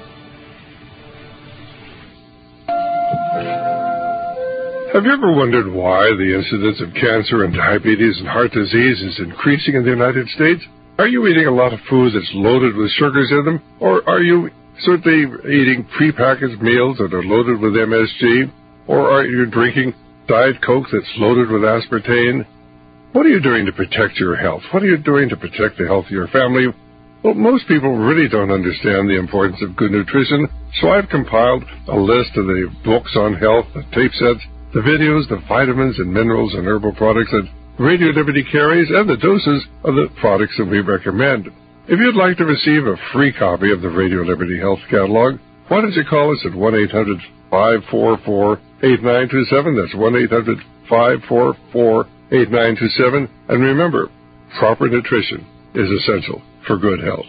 Have you ever wondered why the incidence of cancer and diabetes and heart disease is increasing in the United States? Are you eating a lot of food that's loaded with sugars in them? Or are you certainly eating prepackaged meals that are loaded with MSG? Or are you drinking Diet Coke that's loaded with aspartame? What are you doing to protect your health? What are you doing to protect the health of your family? Well, most people really don't understand the importance of good nutrition, so I've compiled a list of the books on health, the tape sets, the videos, the vitamins and minerals and herbal products that Radio Liberty carries, and the doses of the products that we recommend. If you'd like to receive a free copy of the Radio Liberty Health Catalog, why don't you call us at 1-800-544-8927. That's 1-800-544-8927. And remember, proper nutrition is essential for good health.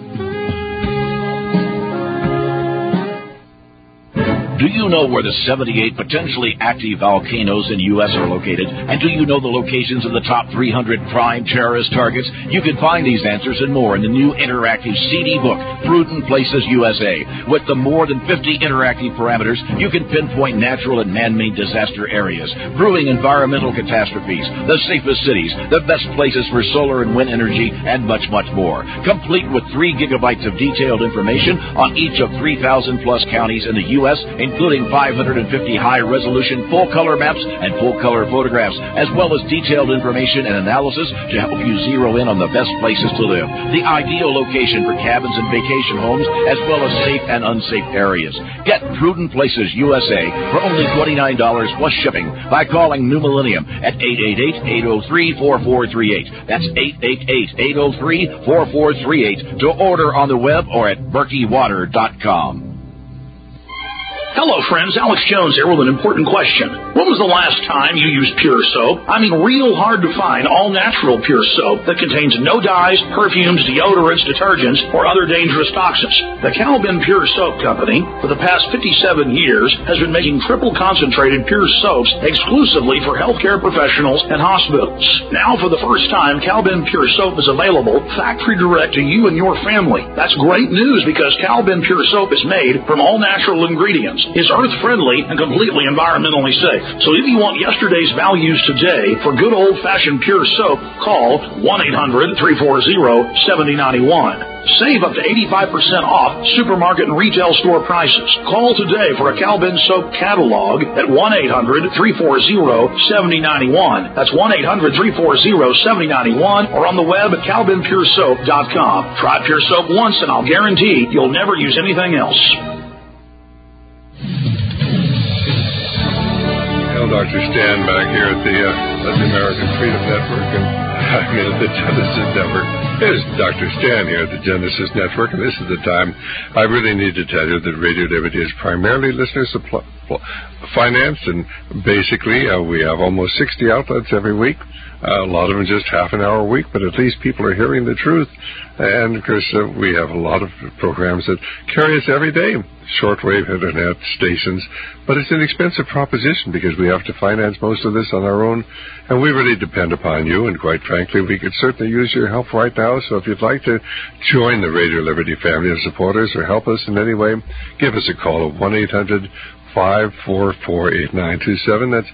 Do you know where the 78 potentially active volcanoes in U.S. are located? And do you know the locations of the top 300 prime terrorist targets? You can find these answers and more in the new interactive CD book, Prudent Places USA. With the more than 50 interactive parameters, you can pinpoint natural and man-made disaster areas, brewing environmental catastrophes, the safest cities, the best places for solar and wind energy, and much, much more. Complete with 3 gigabytes of detailed information on each of 3,000-plus counties in the U.S., including 550 high-resolution full-color maps and full-color photographs, as well as detailed information and analysis to help you zero in on the best places to live, the ideal location for cabins and vacation homes, as well as safe and unsafe areas. Get Prudent Places USA for only $29 plus shipping by calling New Millennium at 888-803-4438. That's 888-803-4438 to order on the web or at berkeywater.com. Hello, friends. Alex Jones here with an important question. When was the last time you used Pure Soap? I mean, real hard to find all-natural Pure Soap that contains no dyes, perfumes, deodorants, detergents, or other dangerous toxins. The Calvin Pure Soap Company, for the past 57 years, has been making triple-concentrated Pure Soaps exclusively for healthcare professionals and hospitals. Now, for the first time, Calvin Pure Soap is available factory direct to you and your family. That's great news because Calvin Pure Soap is made from all-natural ingredients, is earth-friendly, and completely environmentally safe. So if you want yesterday's values today for good old-fashioned Pure Soap, call 1-800-340-7091. Save up to 85% off supermarket and retail store prices. Call today for a Calvin Soap catalog at 1-800-340-7091. That's 1-800-340-7091 or on the web at calvinpuresoap.com. Try Pure Soap once and I'll guarantee you'll never use anything else. Dr. Stan back here at the American Freedom Network, and I'm in the Genesis Network. Here's Dr. Stan here at the Genesis Network, and this is the time I really need to tell you that Radio Liberty is primarily listener financed, and basically we have almost 60 outlets every week. A lot of them just half an hour a week, but at least people are hearing the truth. And, of course, we have a lot of programs that carry us every day, shortwave internet stations. But it's an expensive proposition because we have to finance most of this on our own. And we really depend upon you. And, quite frankly, we could certainly use your help right now. So if you'd like to join the Radio Liberty family of supporters or help us in any way, give us a call at 1-800-544-8927. That's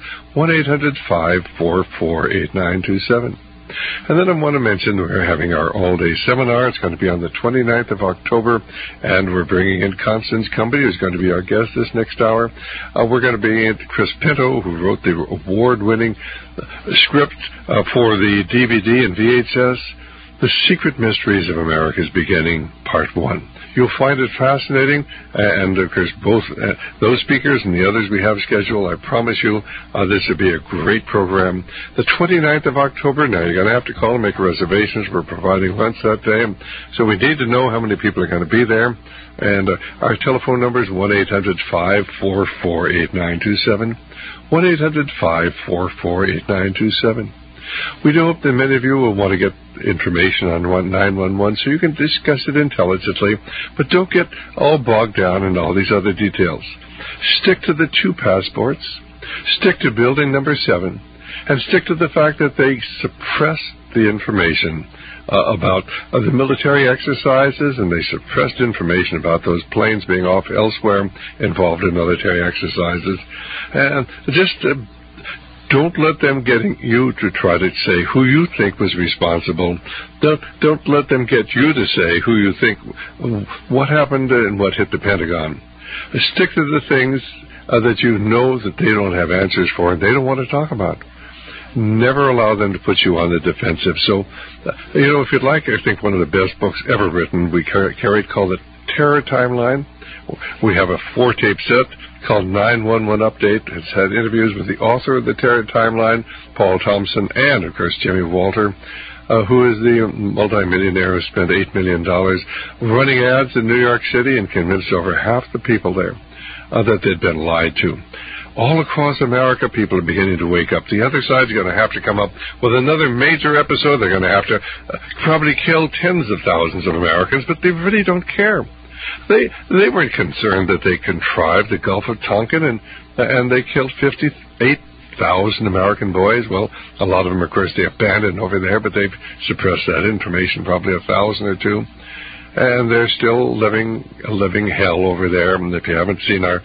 1-800-544-8927. And then I want to mention we're having our all-day seminar. It's going to be on the 29th of October, and we're bringing in Constance Cumbie, who's going to be our guest this next hour. We're going to bring in Chris Pinto, who wrote the award-winning script for the DVD and VHS, The Secret Mysteries of America's Beginning, Part 1. You'll find it fascinating, and of course both those speakers and the others we have scheduled, I promise you this will be a great program. The 29th of October, now you're going to have to call and make reservations. We're providing lunch that day, so we need to know how many people are going to be there. And our telephone number is 1-800-544-8927, 1-800-544-8927. We do hope that many of you will want to get information on 911 so you can discuss it intelligently, but don't get all bogged down in all these other details. Stick to the 2 passports, stick to building number 7, and stick to the fact that they suppress the information about the military exercises, and they suppressed information about those planes being off elsewhere involved in military exercises. And just don't let them get you to try to say who you think was responsible. Don't let them get you to say who you think, what happened and what hit the Pentagon. Stick to the things that you know that they don't have answers for and they don't want to talk about. Never allow them to put you on the defensive. So, if you'd like, I think one of the best books ever written we carried called The Terror Timeline. We have a 4-tape set called 911 Update. It's had interviews with the author of The Terror Timeline, Paul Thompson, and, of course, Jimmy Walter, who is the multimillionaire who spent $8 million running ads in New York City and convinced over half the people there that they'd been lied to. All across America, people are beginning to wake up. The other side's going to have to come up with another major episode. They're going to have to probably kill tens of thousands of Americans, but they really don't care. They weren't concerned that they contrived the Gulf of Tonkin and they killed 58,000 American boys. Well, a lot of them, of course, they abandoned over there, but they've suppressed that information, probably 1,000 or 2. And they're still living hell over there. And if you haven't seen our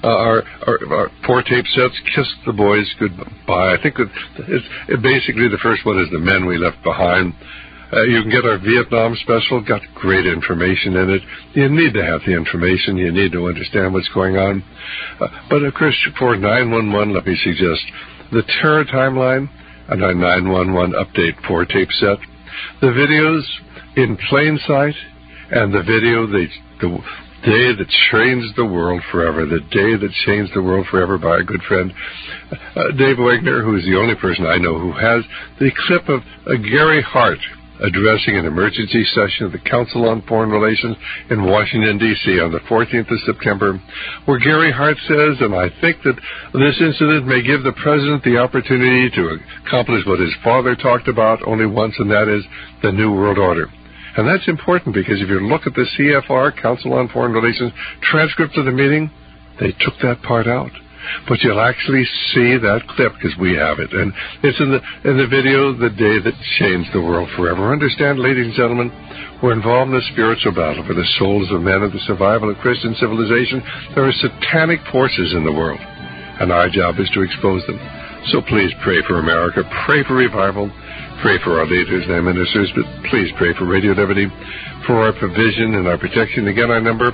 4-tape sets, Kiss the Boys Goodbye. I think it's basically the first one is The Men We Left Behind. You can get our Vietnam special, got great information in it. You need to have the information. You need to understand what's going on. But, of course, for 911, let me suggest The Terror Timeline and our 911 Update 4-tape set. The videos in plain sight and the video, the day that changed the world forever, the day that changed the world forever by a good friend, Dave Wegner, who is the only person I know who has the clip of Gary Hart addressing an emergency session of the Council on Foreign Relations in Washington, D.C. on the 14th of September, where Gary Hart says, and I think that this incident may give the President the opportunity to accomplish what his father talked about only once, and that is the New World Order. And that's important because if you look at the CFR, Council on Foreign Relations, transcript of the meeting, they took that part out. But you'll actually see that clip because we have it. And it's in the video, The Day That Changed the World Forever. Understand, ladies and gentlemen, we're involved in a spiritual battle for the souls of men and the survival of Christian civilization. There are satanic forces in the world, and our job is to expose them. So please pray for America, pray for revival, pray for our leaders and our ministers, but please pray for Radio Liberty, for our provision and our protection. Again, our number,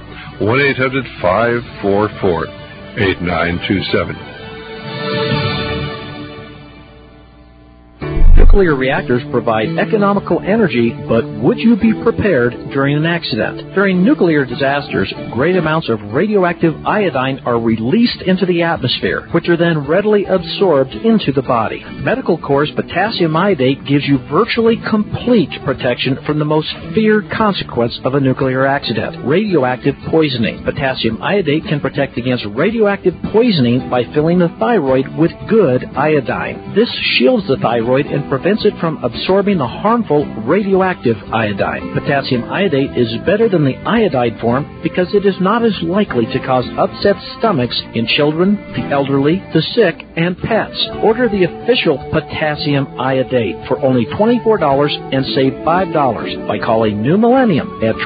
1-800-544-8927. The Nuclear reactors provide economical energy, but would you be prepared during an accident? During nuclear disasters, great amounts of radioactive iodine are released into the atmosphere, which are then readily absorbed into the body. Medical Corps' potassium iodate gives you virtually complete protection from the most feared consequence of a nuclear accident, radioactive poisoning. Potassium iodate can protect against radioactive poisoning by filling the thyroid with good iodine. This shields the thyroid and prevents it from absorbing the harmful radioactive iodine. Potassium iodate is better than the iodide form because it is not as likely to cause upset stomachs in children, the elderly, the sick, and pets. Order the official potassium iodate for only $24 and save $5 by calling New Millennium at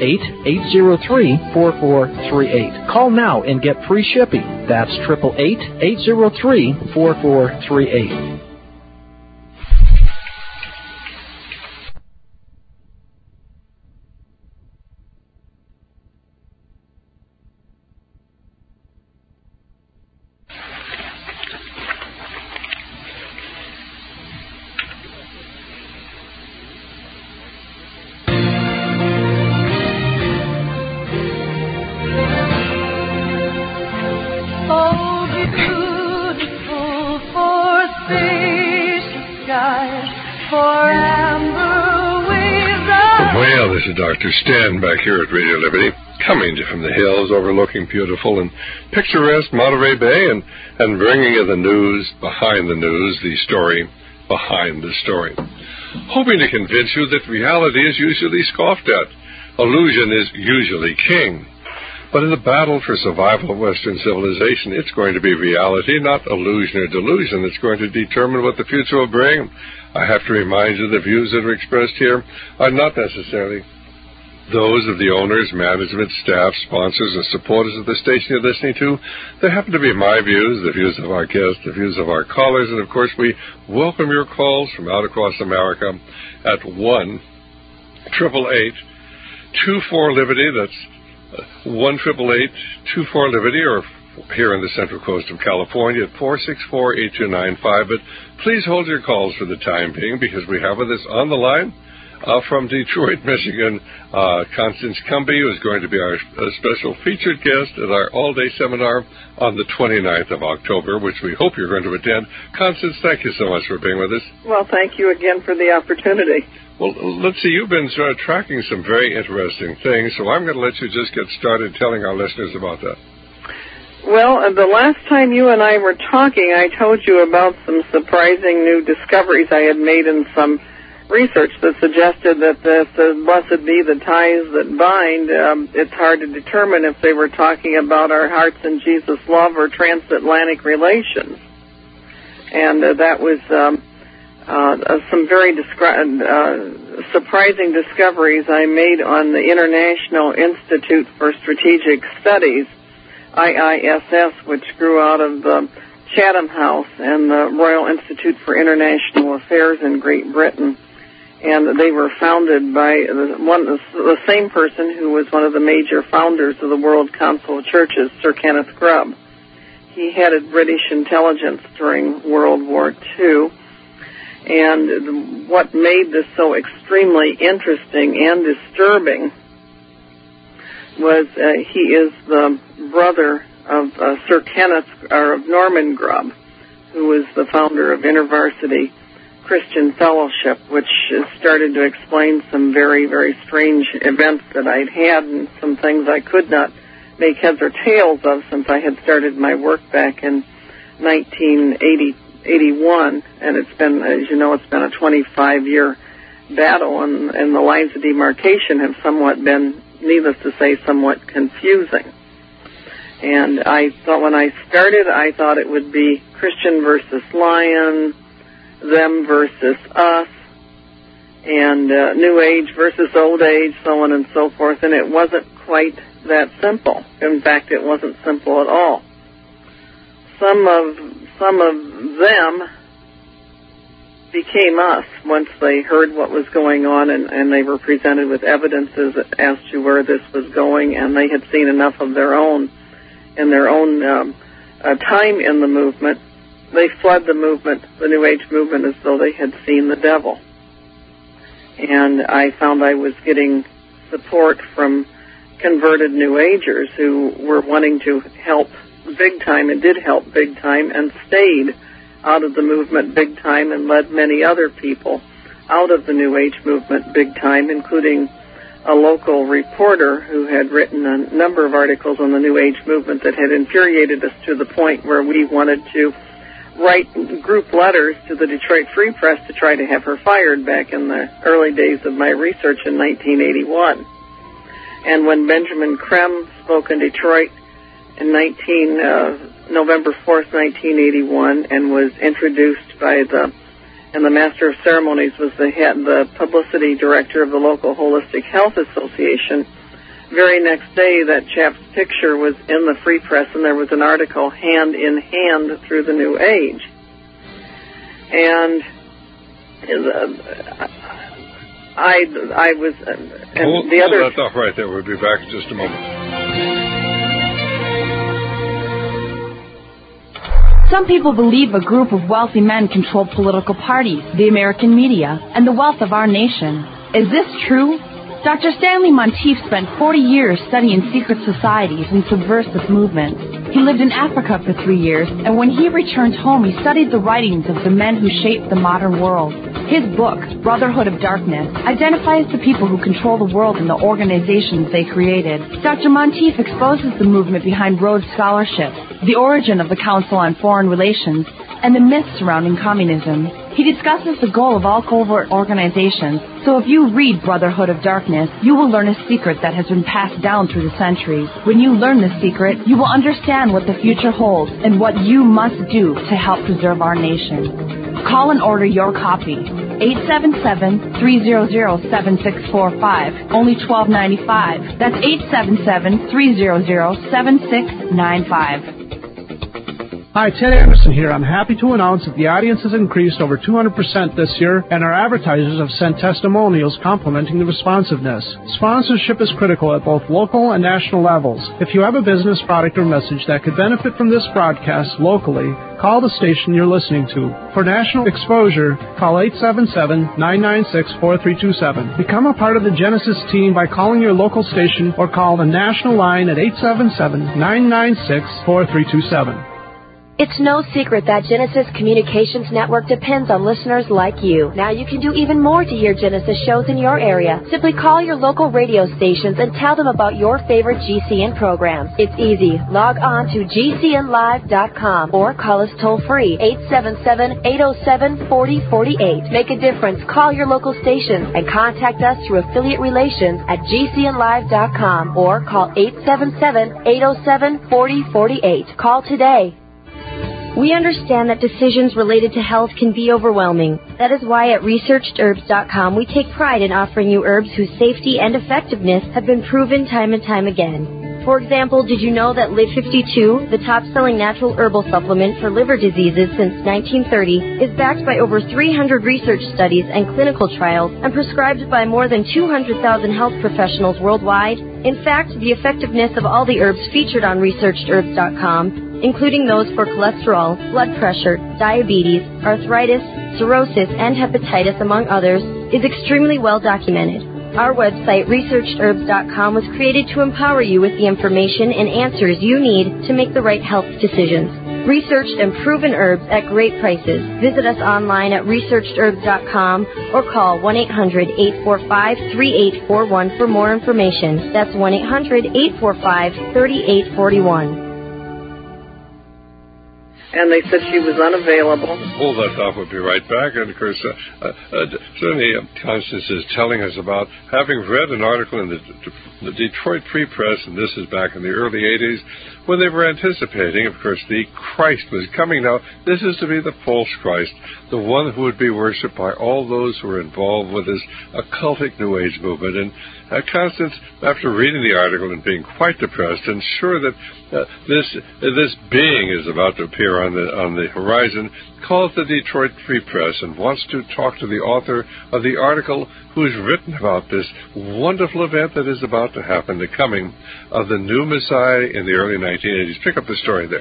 888-803-4438. Call now and get free shipping. That's 888-803-4438. Dr. Stan back here at Radio Liberty, coming to you from the hills overlooking beautiful and picturesque Monterey Bay and bringing you the news behind the news, the story behind the story. Hoping to convince you that reality is usually scoffed at. Illusion is usually king. But in the battle for survival of Western civilization, it's going to be reality, not illusion or delusion, that's going to determine what the future will bring. I have to remind you the views that are expressed here are not necessarily those of the owners, management, staff, sponsors, and supporters of the station you're listening to. They happen to be my views, the views of our guests, the views of our callers, and of course we welcome your calls from out across America at 1-888-24-LIBERTY. That's 1-888-24-LIBERTY, or here in the Central Coast of California at 464-8295. But please hold your calls for the time being, because we have with us on the line from Detroit, Michigan, Constance Cumby, who is going to be our special featured guest at our all-day seminar on the 29th of October, which we hope you're going to attend. Constance, thank you so much for being with us. Well, thank you again for the opportunity. Well, let's see, you've been tracking some very interesting things, so I'm going to let you just get started telling our listeners about that. Well, the last time you and I were talking, I told you about some surprising new discoveries I had made in some research that suggested that blessed be the ties that bind. It's hard to determine if they were talking about our hearts in Jesus' love or transatlantic relations. And that was some very surprising discoveries I made on the International Institute for Strategic Studies, IISS, which grew out of the Chatham House and the Royal Institute for International Affairs in Great Britain. And they were founded by the same person who was one of the major founders of the World Council of Churches, Sir Kenneth Grubb. He headed British intelligence during World War II. And what made this so extremely interesting and disturbing was he is the brother of Sir Kenneth, or of Norman Grubb, who was the founder of InterVarsity Christian Fellowship, which started to explain some very, very strange events that I'd had and some things I could not make heads or tails of since I had started my work back in 1981. And it's been, as you know, it's been a 25-year battle, and the lines of demarcation have somewhat been, needless to say, somewhat confusing. And I thought when I started, I thought it would be Christian versus Lion, them versus us, and New Age versus Old Age, so on and so forth, and it wasn't quite that simple. In fact, it wasn't simple at all. Some of them became us once they heard what was going on, and they were presented with evidences as to where this was going, and they had seen enough of their own in their own time in the movement they fled the movement, the New Age movement, as though they had seen the devil. And I found I was getting support from converted New Agers who were wanting to help big time and did help big time and stayed out of the movement big time and led many other people out of the New Age movement big time, including a local reporter who had written a number of articles on the New Age movement that had infuriated us to the point where we wanted to write group letters to the Detroit Free Press to try to have her fired back in the early days of my research in 1981. And when Benjamin Krem spoke in Detroit in November 4th, 1981, and was introduced by the Master of Ceremonies was the publicity director of the local Holistic Health Association. Very next day, that chap's picture was in the Free Press, and there was an article, Hand in Hand Through the New Age. And I was... Hold that off right there. We'll be back in just a moment. Some people believe a group of wealthy men control political parties, the American media, and the wealth of our nation. Is this true? Dr. Stanley Monteith spent 40 years studying secret societies and subversive movements. He lived in Africa for 3 years, and when he returned home, he studied the writings of the men who shaped the modern world. His book, Brotherhood of Darkness, identifies the people who control the world and the organizations they created. Dr. Monteith exposes the movement behind Rhodes Scholarship, the origin of the Council on Foreign Relations, and the myths surrounding communism. He discusses the goal of all covert organizations, so if you read Brotherhood of Darkness, you will learn a secret that has been passed down through the centuries. When you learn this secret, you will understand what the future holds and what you must do to help preserve our nation. Call and order your copy. 877-300-7645, only $12.95. That's 877-300-7695. Hi, Ted Anderson here. I'm happy to announce that the audience has increased over 200% this year, and our advertisers have sent testimonials complimenting the responsiveness. Sponsorship is critical at both local and national levels. If you have a business, product, or message that could benefit from this broadcast locally, call the station you're listening to. For national exposure, call 877-996-4327. Become a part of the Genesis team by calling your local station or call the national line at 877-996-4327. It's no secret that Genesis Communications Network depends on listeners like you. Now you can do even more to hear Genesis shows in your area. Simply call your local radio stations and tell them about your favorite GCN programs. It's easy. Log on to GCNlive.com or call us toll-free, 877-807-4048. Make a difference. Call your local stations and contact us through affiliate relations at GCNlive.com or call 877-807-4048. Call today. We understand that decisions related to health can be overwhelming. That is why at ResearchedHerbs.com we take pride in offering you herbs whose safety and effectiveness have been proven time and time again. For example, did you know that Live 52, the top-selling natural herbal supplement for liver diseases since 1930, is backed by over 300 research studies and clinical trials and prescribed by more than 200,000 health professionals worldwide? In fact, the effectiveness of all the herbs featured on ResearchedHerbs.com, including those for cholesterol, blood pressure, diabetes, arthritis, cirrhosis, and hepatitis, among others, is extremely well documented. Our website, ResearchedHerbs.com, was created to empower you with the information and answers you need to make the right health decisions. Researched and proven herbs at great prices. Visit us online at ResearchedHerbs.com or call 1-800-845-3841 for more information. That's 1-800-845-3841. And they said she was unavailable. Hold that thought. We'll be right back. And, of course, certainly Constance is telling us about having read an article in the Detroit Free Press, and this is back in the early 80s, when they were anticipating, of course, the Christ was coming. Now, this is to be the false Christ, the one who would be worshipped by all those who are involved with this occultic New Age movement. And Constance, after reading the article and being quite depressed and sure that this being is about to appear on the horizon, calls the Detroit Free Press and wants to talk to the author of the article who's written about this wonderful event that is about to happen, the coming of the new Messiah in the early 1980s. Pick up the story there.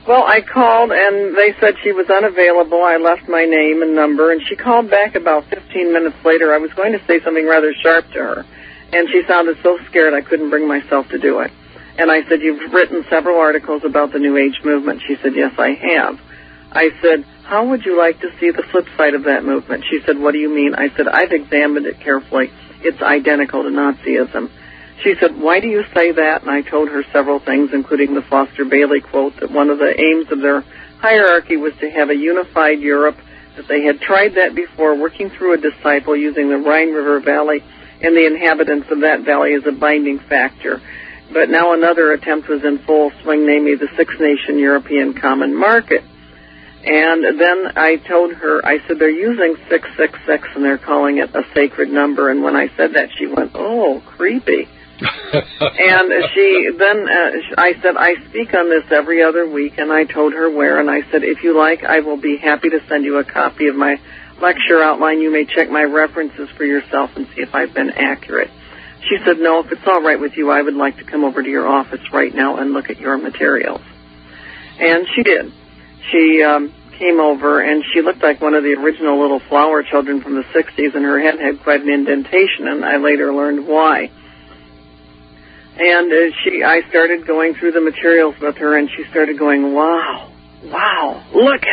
Well, I called, and they said she was unavailable. I left my name and number, and she called back about 15 minutes later. I was going to say something rather sharp to her, and she sounded so scared I couldn't bring myself to do it. And I said, you've written several articles about the New Age movement. She said, yes, I have. I said, how would you like to see the flip side of that movement? She said, what do you mean? I said, I've examined it carefully. It's identical to Nazism. She said, why do you say that? And I told her several things, including the Foster Bailey quote, that one of the aims of their hierarchy was to have a unified Europe, that they had tried that before, working through a disciple using the Rhine River Valley and the inhabitants of that valley as a binding factor. But now another attempt was in full swing, namely the six-nation European Common Market. And then I told her, I said, they're using 666 and they're calling it a sacred number. And when I said that, she went, oh, creepy. And I said, I speak on this every other week, and I told her where, and I said, if you like, I will be happy to send you a copy of my lecture outline. You may check my references for yourself and see if I've been accurate. She said, no, if it's all right with you, I would like to come over to your office right now and look at your materials. And she did. She came over, and she looked like one of the original little flower children from the 60s, and her head had quite an indentation, and I later learned why. And I started going through the materials with her, and she started going, wow, look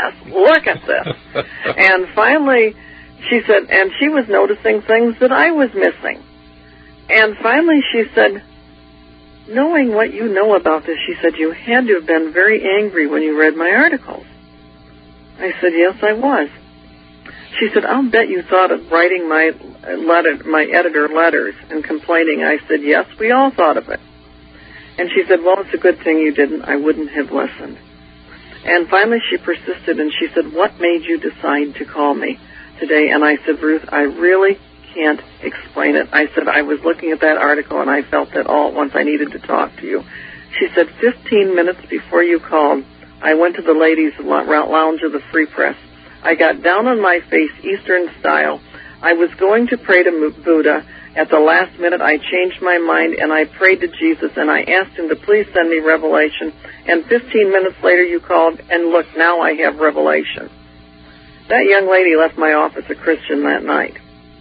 at this. And finally, she said, and she was noticing things that I was missing. And finally she said, knowing what you know about this, she said, you had to have been very angry when you read my articles. I said, yes, I was. She said, I'll bet you thought of writing my editor letters and complaining. I said, yes, we all thought of it. And she said, well, it's a good thing you didn't. I wouldn't have listened. And finally she persisted, and she said, what made you decide to call me today? And I said, Ruth, I really can't explain it. I said, I was looking at that article, and I felt that all at once I needed to talk to you. She said, 15 minutes before you called, I went to the ladies' lounge of the Free Press. I got down on my face, Eastern style. I was going to pray to Buddha. At the last minute, I changed my mind, and I prayed to Jesus, and I asked him to please send me revelation. And 15 minutes later, you called, and look, now I have revelation. That young lady left my office a Christian that night.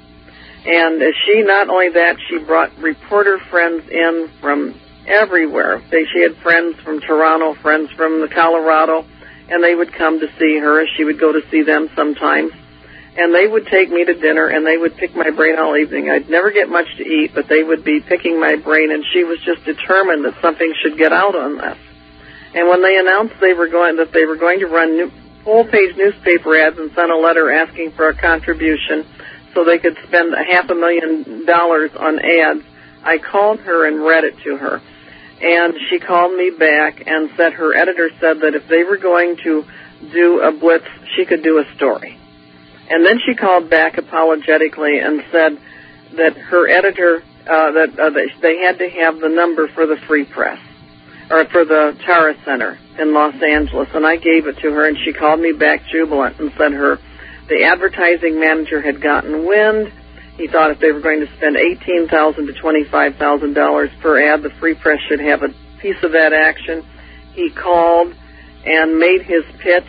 And she, not only that, she brought reporter friends in from everywhere. She had friends from Toronto, friends from Colorado, and they would come to see her. She would go to see them sometimes. And they would take me to dinner, and they would pick my brain all evening. I'd never get much to eat, but they would be picking my brain, and she was just determined that something should get out on this. And when they announced that they were going to run full-page newspaper ads and sent a letter asking for a contribution so they could spend $500,000 on ads, I called her and read it to her. And she called me back and said her editor said that if they were going to do a blitz, she could do a story. And then she called back apologetically and said that her editor, that they had to have the number for the Free Press, or for the Tara Center in Los Angeles. And I gave it to her, and she called me back jubilant and said the advertising manager had gotten wind. He thought if they were going to spend $18,000 to $25,000 per ad, the Free Press should have a piece of that action. He called and made his pitch,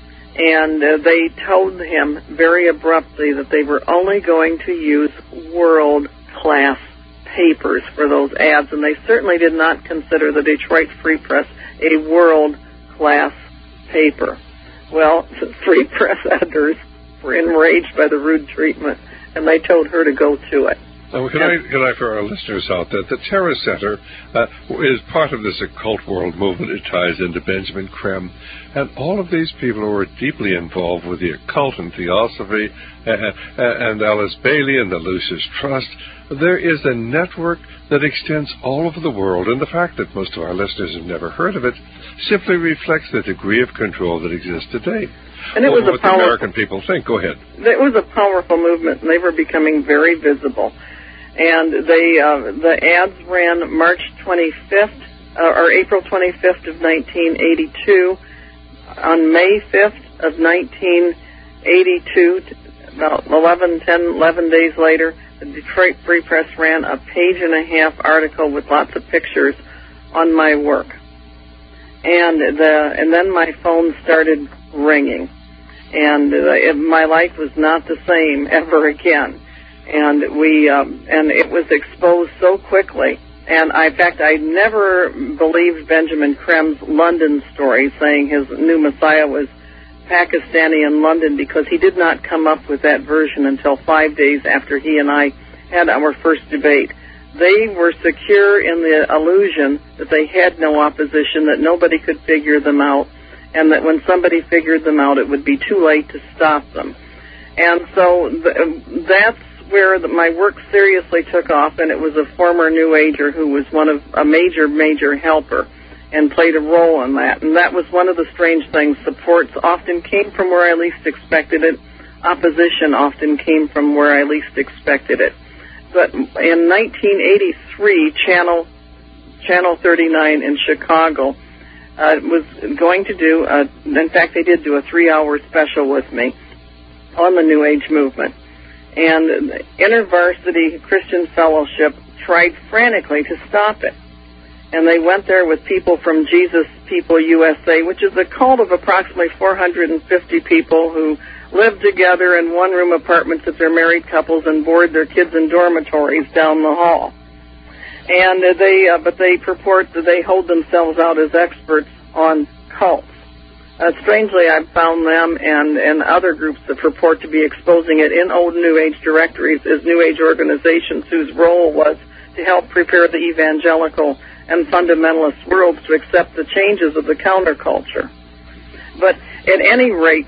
and they told him very abruptly that they were only going to use world-class papers for those ads, and they certainly did not consider the Detroit Free Press a world-class paper. Well, the Free Press editors were enraged by the rude treatment, and they told her to go to it. Now, can I, for our listeners out there, the Terra Center is part of this occult world movement. It ties into Benjamin Creme and all of these people who are deeply involved with the occult and theosophy and Alice Bailey and the Lucis Trust. There is a network that extends all over the world, and the fact that most of our listeners have never heard of it simply reflects the degree of control that exists today. And it was what the American people think. Go ahead. It was a powerful movement, and they were becoming very visible. And the ads ran March 25th, or April 25th of 1982. On May 5th of 1982, about 11 days later, the Detroit Free Press ran a page-and-a-half article with lots of pictures on my work. and then my phone started ringing, and my life was not the same ever again. And it was exposed so quickly. And in fact, I never believed Benjamin Krem's London story, saying his new Messiah was Pakistani in London, because he did not come up with that version until 5 days after he and I had our first debate. They were secure in the illusion that they had no opposition, that nobody could figure them out, and that when somebody figured them out, it would be too late to stop them. And so that's where my work seriously took off, and it was a former New Ager who was a major helper and played a role in that. And that was one of the strange things. Supports often came from where I least expected it. Opposition often came from where I least expected it. But in 1983, Channel 39 in Chicago was going to do, in fact, they did do a 3-hour special with me on the New Age movement. And InterVarsity Christian Fellowship tried frantically to stop it. And they went there with people from Jesus People USA, which is a cult of approximately 450 people who live together in one-room apartments if they're married couples and board their kids in dormitories down the hall. And but they purport that they hold themselves out as experts on cults. Strangely, I've found them and other groups that purport to be exposing it in old New Age directories as New Age organizations whose role was to help prepare the evangelical and fundamentalist worlds to accept the changes of the counterculture. But at any rate,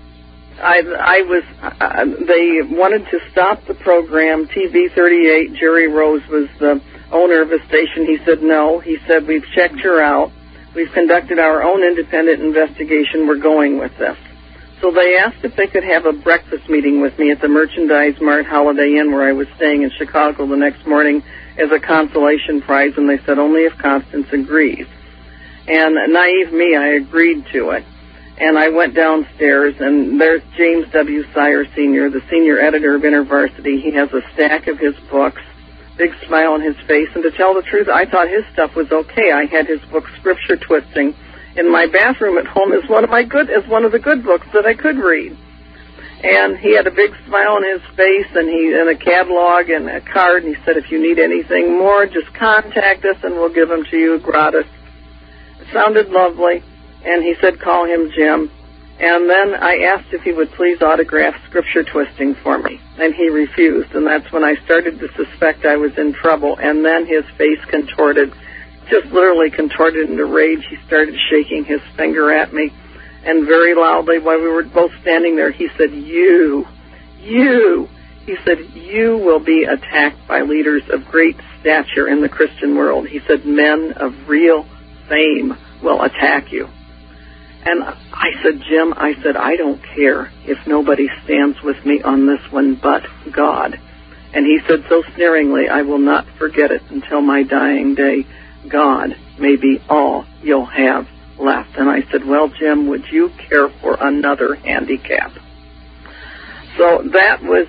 they wanted to stop the program. TV38, Jerry Rose was the owner of the station. He said no. He said, we've checked her out. We've conducted our own independent investigation. We're going with this. So they asked if they could have a breakfast meeting with me at the Merchandise Mart Holiday Inn where I was staying in Chicago the next morning as a consolation prize, and they said only if Constance agrees. And naive me, I agreed to it. And I went downstairs, and there's James W. Sire Sr., the senior editor of InterVarsity. He has a stack of his books, big smile on his face, and to tell the truth, I thought his stuff was okay. I had his book, Scripture Twisting, in my bathroom at home as one of the good books that I could read. And he had a big smile on his face, and a catalog and a card, and he said, if you need anything more, just contact us, and we'll give them to you gratis. It sounded lovely, and he said, call him Jim. And then I asked if he would please autograph Scripture Twisting for me, and he refused, and that's when I started to suspect I was in trouble. And then his face contorted, just literally contorted into rage. He started shaking his finger at me, and very loudly, while we were both standing there, he said, you will be attacked by leaders of great stature in the Christian world. He said, men of real fame will attack you. And I said, Jim, I don't care if nobody stands with me on this one but God. And he said so sneeringly, I will not forget it until my dying day. God may be all you'll have left. And I said, well, Jim, would you care for another handicap? So that was,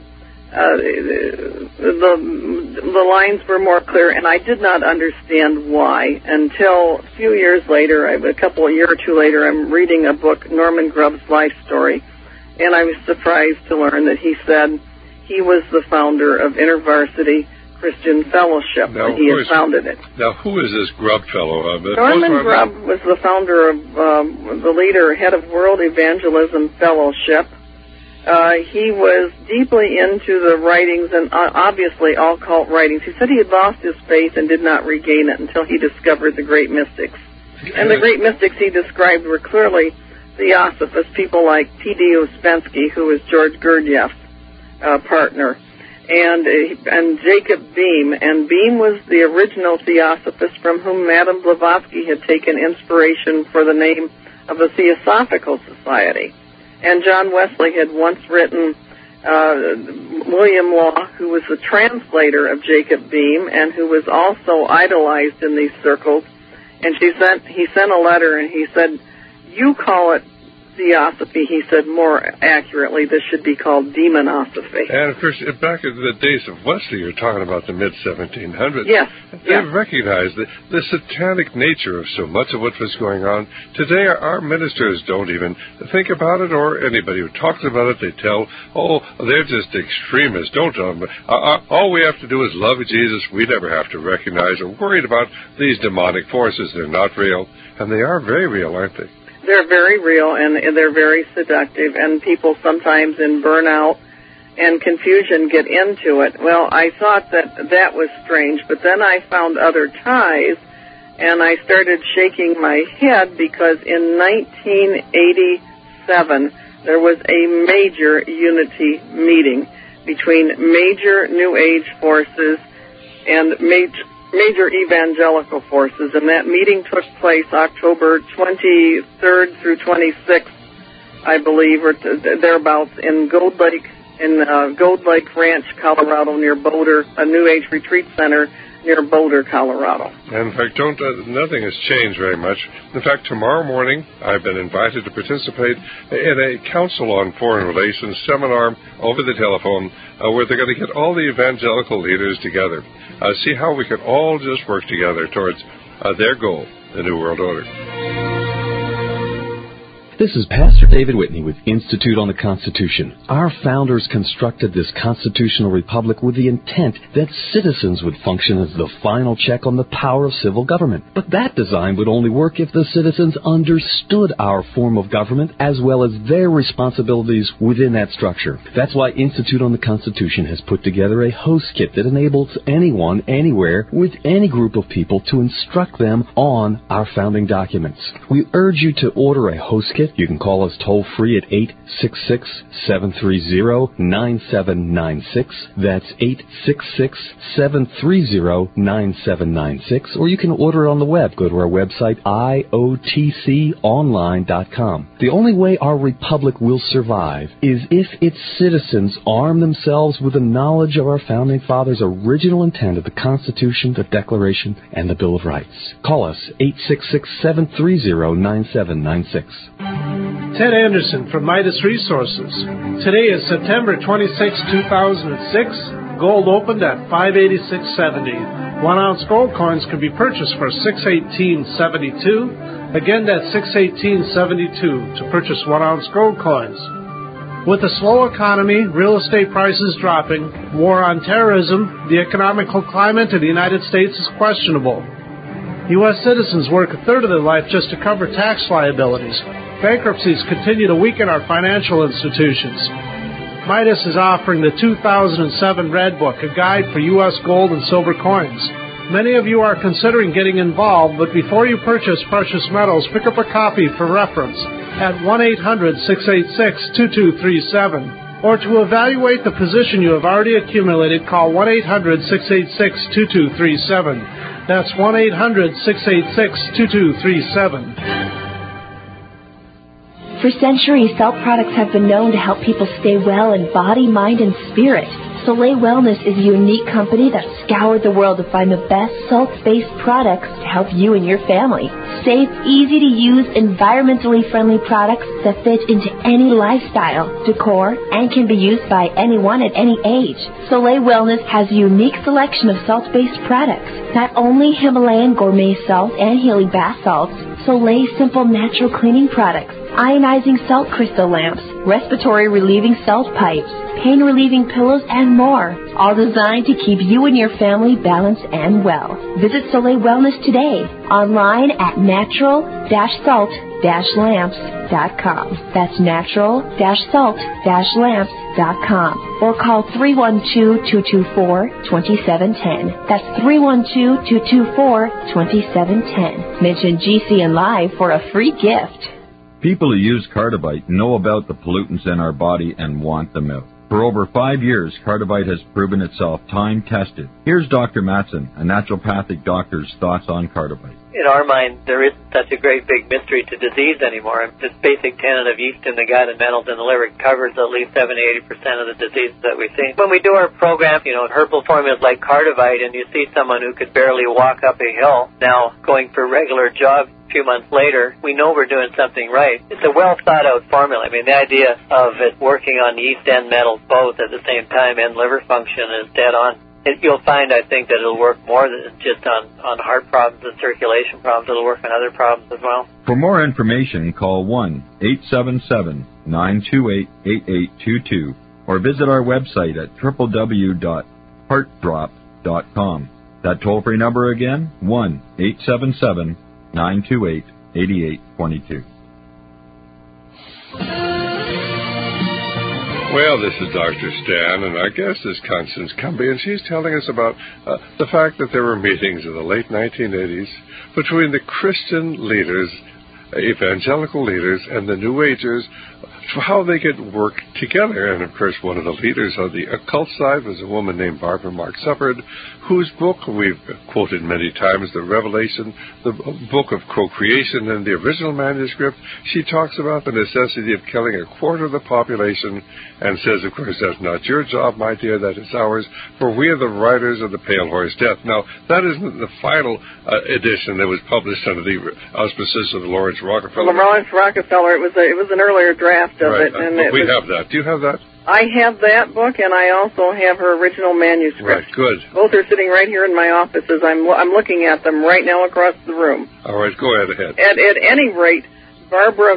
the lines were more clear, and I did not understand why until a few years later, a year or two later, I'm reading a book, Norman Grubb's life story, and I was surprised to learn that he said he was the founder of InterVarsity Christian Fellowship. Now, he had founded it. Now, who is this Grubb fellow? Norman Grubb was the founder of, head of World Evangelism Fellowship. He was deeply into the writings and obviously all cult writings. He said he had lost his faith and did not regain it until he discovered the great mystics. And the great mystics he described were clearly theosophists, people like T.D. Ouspensky, who was George Gurdjieff's partner, and Jacob Beam. And Beam was the original theosophist from whom Madame Blavatsky had taken inspiration for the name of the Theosophical Society. And John Wesley had once written William Law, who was the translator of Jacob Beam and who was also idolized in these circles. And he sent a letter and he said, you call it theosophy. He said more accurately this should be called demonosophy. And of course, back in the days of Wesley, you're talking about the mid-1700s. Yes. They recognized the satanic nature of so much of what was going on. Today, our ministers don't even think about it, or anybody who talks about it, they tell, they're just extremists. Don't tell them. All we have to do is love Jesus. We never have to recognize or worried about these demonic forces. They're not real, and they are very real, aren't they? They're very real, and they're very seductive, and people sometimes in burnout and confusion get into it. Well, I thought that was strange, but then I found other ties, and I started shaking my head because in 1987, there was a major unity meeting between major New Age forces and major evangelical forces, and that meeting took place October 23rd through 26th, I believe, or thereabouts, in Gold Lake Ranch, Colorado, near Boulder, a New Age retreat center near Boulder, Colorado. And in fact, nothing has changed very much. In fact, tomorrow morning, I've been invited to participate in a Council on Foreign Relations seminar over the telephone where they're going to get all the evangelical leaders together, see how we can all just work together towards their goal, the New World Order. This is Pastor David Whitney with Institute on the Constitution. Our founders constructed this constitutional republic with the intent that citizens would function as the final check on the power of civil government. But that design would only work if the citizens understood our form of government as well as their responsibilities within that structure. That's why Institute on the Constitution has put together a host kit that enables anyone, anywhere, with any group of people to instruct them on our founding documents. We urge you to order a host kit. You can call us toll-free at 866-730-9796. That's 866-730-9796. Or you can order it on the web. Go to our website, iotconline.com. The only way our republic will survive is if its citizens arm themselves with the knowledge of our founding fathers' original intent of the Constitution, the Declaration, and the Bill of Rights. Call us, 866-730-9796. Ted Anderson from Midas Resources. Today is September 26, 2006. Gold opened at $586.70. 1 ounce gold coins can be purchased for $618.72. Again, that's $618.72 to purchase 1 ounce gold coins. With a slow economy, real estate prices dropping, war on terrorism, the economical climate in the United States is questionable. U.S. citizens work a third of their life just to cover tax liabilities. Bankruptcies continue to weaken our financial institutions. Midas is offering the 2007 Red Book, a guide for U.S. gold and silver coins. Many of you are considering getting involved, but before you purchase precious metals, pick up a copy for reference at 1-800-686-2237. Or to evaluate the position you have already accumulated, call 1-800-686-2237. That's 1-800-686-2237. For centuries, Salt products have been known to help people stay well in body, mind, and spirit. Soleil Wellness is a unique company that scoured the world to find the best salt-based products to help you and your family. Safe, easy-to-use, environmentally friendly products that fit into any lifestyle, decor, and can be used by anyone at any age. Soleil Wellness has a unique selection of salt-based products. Not only Himalayan gourmet salt and healing bath salts, Soleil Simple Natural Cleaning Products, ionizing salt crystal lamps, respiratory relieving salt pipes, pain relieving pillows, and more, all designed to keep you and your family balanced and well. Visit Soleil Wellness today, online at natural-salt-lamps.com. That's natural-salt-lamps.com. Or call 312-224-2710. That's 312-224-2710. Mention GC and Live for a free gift. People who use Cardivite know about the pollutants in our body and want them out. For over 5 years, Cardivite has proven itself time-tested. Here's Dr. Matson, a naturopathic doctor's thoughts on Cardivite. In our mind, there isn't such a great big mystery to disease anymore. This basic tenet of yeast in the gut and metals in the liver covers at least 70-80% of the diseases that we see. When we do our program, herbal formulas like Cardivite, and you see someone who could barely walk up a hill now going for regular job few months later, we know we're doing something right. It's a well-thought-out formula. I mean, the idea of it working on the yeast and metals both at the same time and liver function is dead on. You'll find, I think, that it'll work more than just on heart problems and circulation problems. It'll work on other problems as well. For more information, call 1-877-928-8822 or visit our website at www.heartdrop.com. That toll-free number again, 1-877-928-8822. Well, this is Dr. Stan, and our guest is Constance Cumby, and she's telling us about the fact that there were meetings in the late 1980s between the Christian leaders, evangelical leaders, and the New Agers, for how they could work together. And, of course, one of the leaders on the occult side was a woman named Barbara Mark Suppard, whose book we've quoted many times, The Revelation, the book of co-creation. In the original manuscript, she talks about the necessity of killing a quarter of the population and says, of course, that's not your job, my dear, that is ours, for we are the riders of the Pale Horse Death. Now, that isn't the final edition that was published under the auspices of Lawrence Rockefeller. Lawrence Rockefeller, it was an earlier draft of right. it. And we have that. Do you have that? I have that book, and I also have her original manuscript. Right, good. Both are sitting right here in my office as I'm looking at them right now across the room. All right, go ahead. At any rate, Barbara,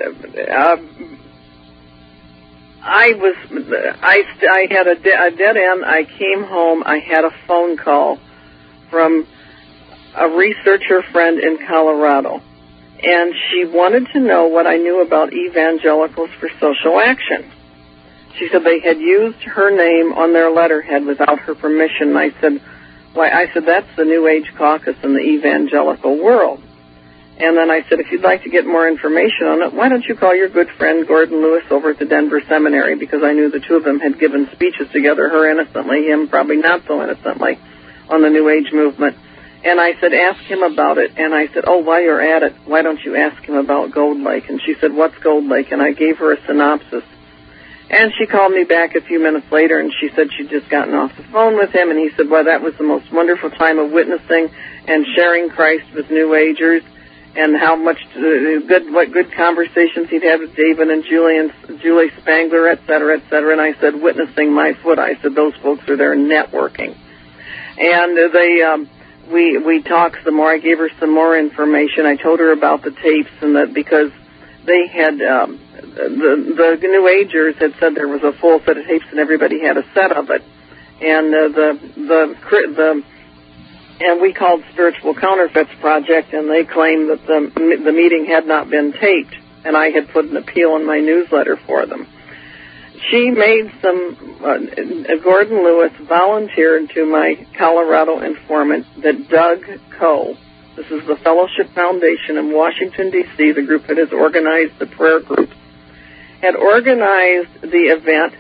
I had a dead end. I came home. I had a phone call from a researcher friend in Colorado, and she wanted to know what I knew about Evangelicals for Social Action. She said they had used her name on their letterhead without her permission. I said, "Why?" I said, "That's the New Age Caucus in the evangelical world." And then I said, "If you'd like to get more information on it, why don't you call your good friend Gordon Lewis over at the Denver Seminary?" Because I knew the two of them had given speeches together, her innocently, him probably not so innocently, on the New Age movement. And I said, "Ask him about it." And I said, "Oh, while you're at it, why don't you ask him about Gold Lake?" And she said, "What's Gold Lake?" And I gave her a synopsis. And she called me back a few minutes later, and she said she'd just gotten off the phone with him, and he said, "Well, that was the most wonderful time of witnessing and sharing Christ with New Agers, and how much what good conversations he'd had with David and Julie Spangler, et cetera, et cetera." And I said, "Witnessing my foot." I said, "Those folks are there networking." And we talked some more. I gave her some more information. I told her about the tapes, and that because they had the New Agers had said there was a full set of tapes and everybody had a set of it, and and we called Spiritual Counterfeits Project, and they claimed that the meeting had not been taped, and I had put an appeal in my newsletter for them. She made some. Gordon Lewis volunteered to my Colorado informant that Doug Coe, this is the Fellowship Foundation in Washington, D.C., the group that has organized the prayer group, had organized the event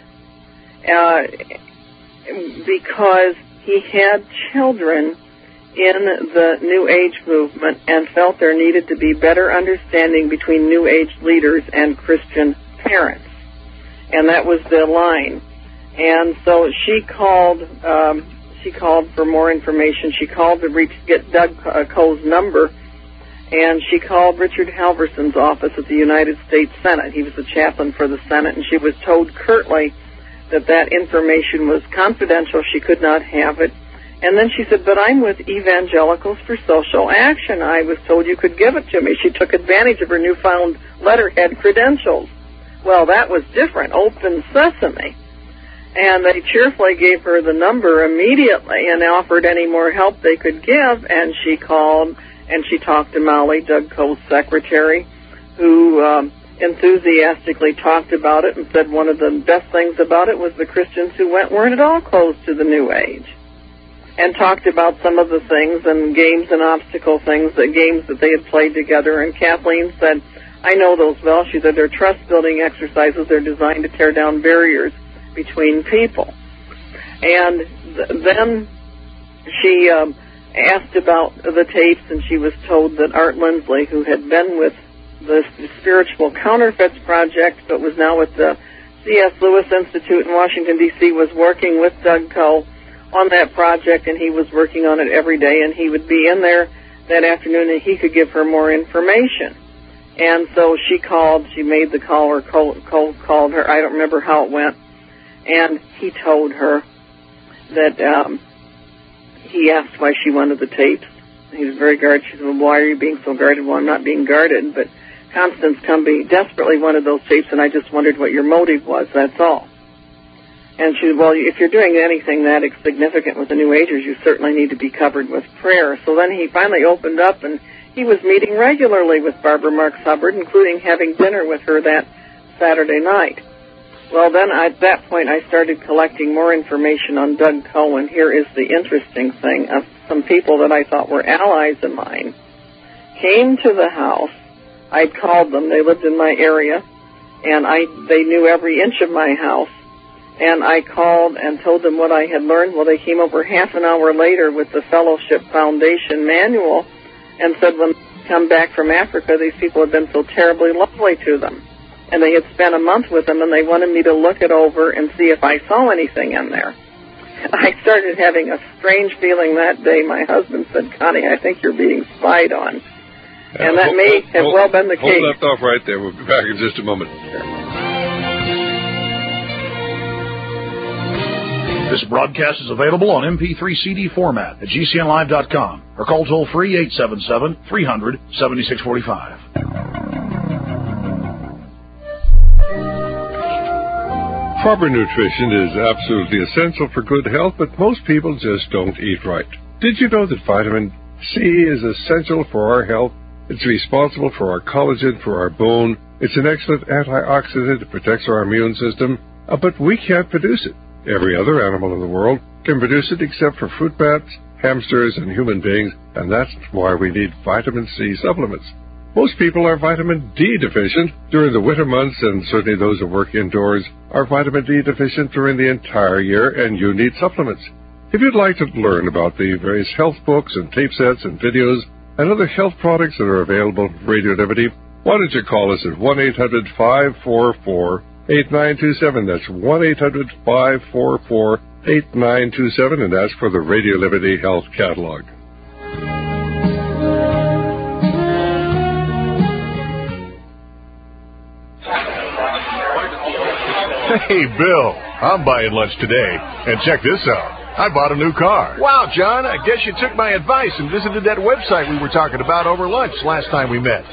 because he had children in the New Age movement and felt there needed to be better understanding between New Age leaders and Christian parents. And that was the line. And so she called for more information. She called to get Doug Coe's number, and she called Richard Halverson's office at the United States Senate. He was the chaplain for the Senate, and she was told curtly that information was confidential. She could not have it. And then she said, "But I'm with Evangelicals for Social Action. I was told you could give it to me." She took advantage of her newfound letterhead credentials. Well, that was different. Open sesame. And they cheerfully gave her the number immediately and offered any more help they could give. And she called and she talked to Molly, Doug Coe's secretary, who enthusiastically talked about it and said one of the best things about it was the Christians who went weren't at all closed to the New Age. And talked about some of the things and games and obstacle things, the games that they had played together. And Kathleen said, "I know those well." She said, "They're trust-building exercises. They're designed to tear down barriers between people." And then she asked about the tapes, and she was told that Art Lindsley, who had been with the Spiritual Counterfeits Project but was now with the C.S. Lewis Institute in Washington, D.C., was working with Doug Coe on that project, and he was working on it every day, and he would be in there that afternoon that he could give her more information. And so she called, she made the call or called her, I don't remember how it went, and he told her that he asked why she wanted the tapes. He was very guarded. She said, well, why are you being so guarded? Well, I'm not being guarded, but Constance Cumby desperately wanted those tapes, and I just wondered what your motive was, that's all. And she said, well, if you're doing anything that significant with the New Agers, you certainly need to be covered with prayer. So then he finally opened up, and he was meeting regularly with Barbara Marks Hubbard, including having dinner with her that Saturday night. Well, then at that point, I started collecting more information on Doug Cohen. Here is the interesting thing. Some people that I thought were allies of mine came to the house. I'd called them. They lived in my area, and they knew every inch of my house. And I called and told them what I had learned. Well, they came over half an hour later with the Fellowship Foundation manual and said when they come back from Africa, these people had been so terribly lovely to them. And they had spent a month with them, and they wanted me to look it over and see if I saw anything in there. I started having a strange feeling that day. My husband said, Connie, I think you're being spied on. And that may have well been the case. Hold that thought right there. We'll be back in just a moment. This broadcast is available on MP3 CD format at GCNlive.com or call toll-free 877-300-7645. Proper nutrition is absolutely essential for good health, but most people just don't eat right. Did you know that vitamin C is essential for our health? It's responsible for our collagen, for our bone. It's an excellent antioxidant. It protects our immune system, but we can't produce it. Every other animal in the world can produce it except for fruit bats, hamsters, and human beings, and that's why we need vitamin C supplements. Most people are vitamin D deficient during the winter months, and certainly those who work indoors are vitamin D deficient during the entire year, and you need supplements. If you'd like to learn about the various health books and tape sets and videos and other health products that are available from Radio Liberty, why don't you call us at 1-800-544-8927. That's 1-800-544-8927 and ask for the Radio Liberty Health Catalog. Hey, Bill, I'm buying lunch today, and check this out. I bought a new car. Wow, John, I guess you took my advice and visited that website we were talking about over lunch last time we met.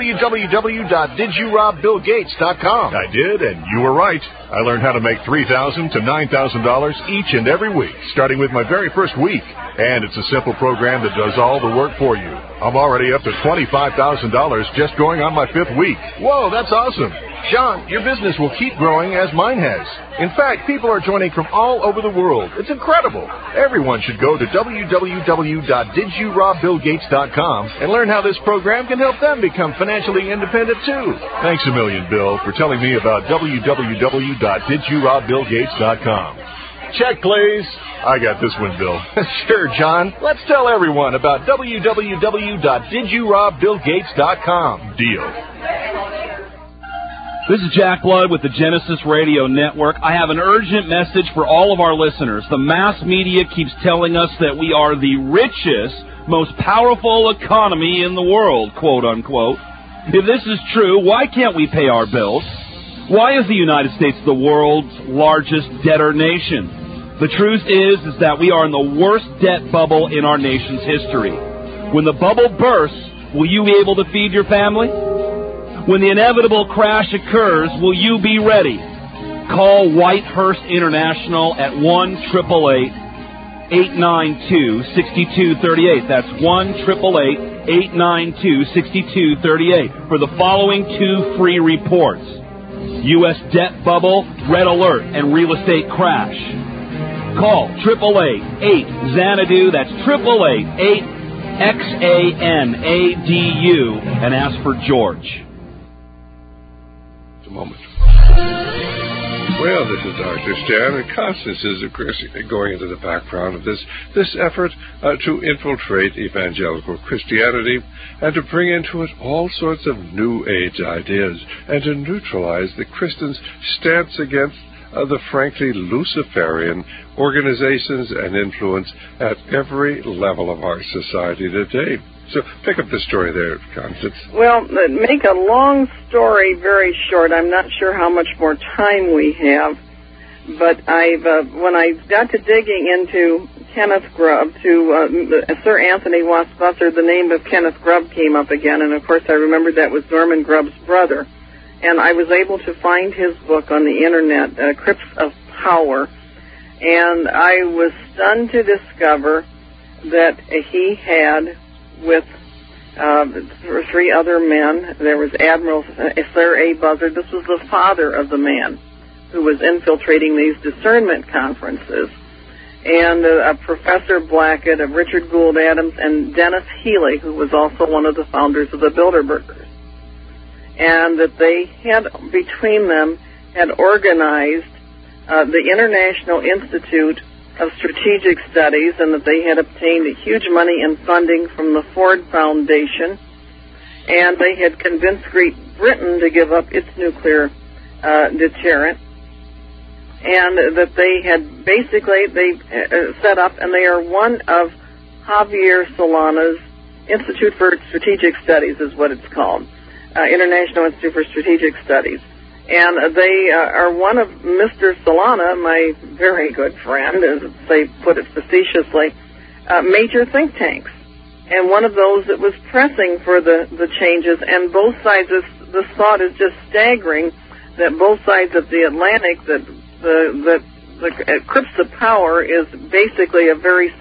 www.didyourobBillGates.com. I did, and you were right. I learned how to make $3,000 to $9,000 each and every week, starting with my very first week. And it's a simple program that does all the work for you. I'm already up to $25,000 just going on my fifth week. Whoa, that's awesome. John, your business will keep growing as mine has. In fact, people are joining from all over the world. It's incredible. Everyone should go to www.didyourobBillGates.com and learn how this program can help them become financially independent, too. Thanks a million, Bill, for telling me about www.didyourobBillGates.com. Check, please. I got this one, Bill. Sure, John. Let's tell everyone about www.didyourobBillGates.com. Deal. This is Jack Blood with the Genesis Radio Network. I have an urgent message for all of our listeners. The mass media keeps telling us that we are the richest, most powerful economy in the world, quote unquote. If this is true, why can't we pay our bills? Why is the United States the world's largest debtor nation? The truth is that we are in the worst debt bubble in our nation's history. When the bubble bursts, will you be able to feed your family? When the inevitable crash occurs, will you be ready? Call Whitehurst International at 1-888-892-6238. That's 1-888-892-6238 for the following 2 free reports. U.S. debt bubble, red alert, and real estate crash. Call 888-8-XANADU. That's 888-8-XANADU and ask for George. Moment. Well, this is Dr. Stan, and Constance is, of course, going into the background of this effort to infiltrate evangelical Christianity and to bring into it all sorts of New Age ideas and to neutralize the Christians' stance against the frankly Luciferian organizations and influence at every level of our society today. So pick up the story there, Constance. Well, make a long story very short. I'm not sure how much more time we have, but when I got to digging into Kenneth Grubb, to Sir Anthony Wasbusser, the name of Kenneth Grubb came up again, and of course I remembered that was Norman Grubb's brother. And I was able to find his book on the Internet, Crypts of Power, and I was stunned to discover that he had, with 3 other men, there was Admiral Sir A. Buzzard. This was the father of the man who was infiltrating these discernment conferences, and Professor Blackett, Richard Gould Adams, and Dennis Healy, who was also one of the founders of the Bilderbergers. And that they had, between them, had organized the International Institute of Strategic Studies, and that they had obtained huge money in funding from the Ford Foundation, and they had convinced Great Britain to give up its nuclear deterrent, and that they had basically set up, and they are one of Javier Solana's Institute for Strategic Studies is what it's called, International Institute for Strategic Studies. And they are one of Mr. Solana, my very good friend, as they put it facetiously, major think tanks. And one of those that was pressing for the changes, and both sides, this thought is just staggering, that both sides of the Atlantic, that the Crypts of Power is basically a very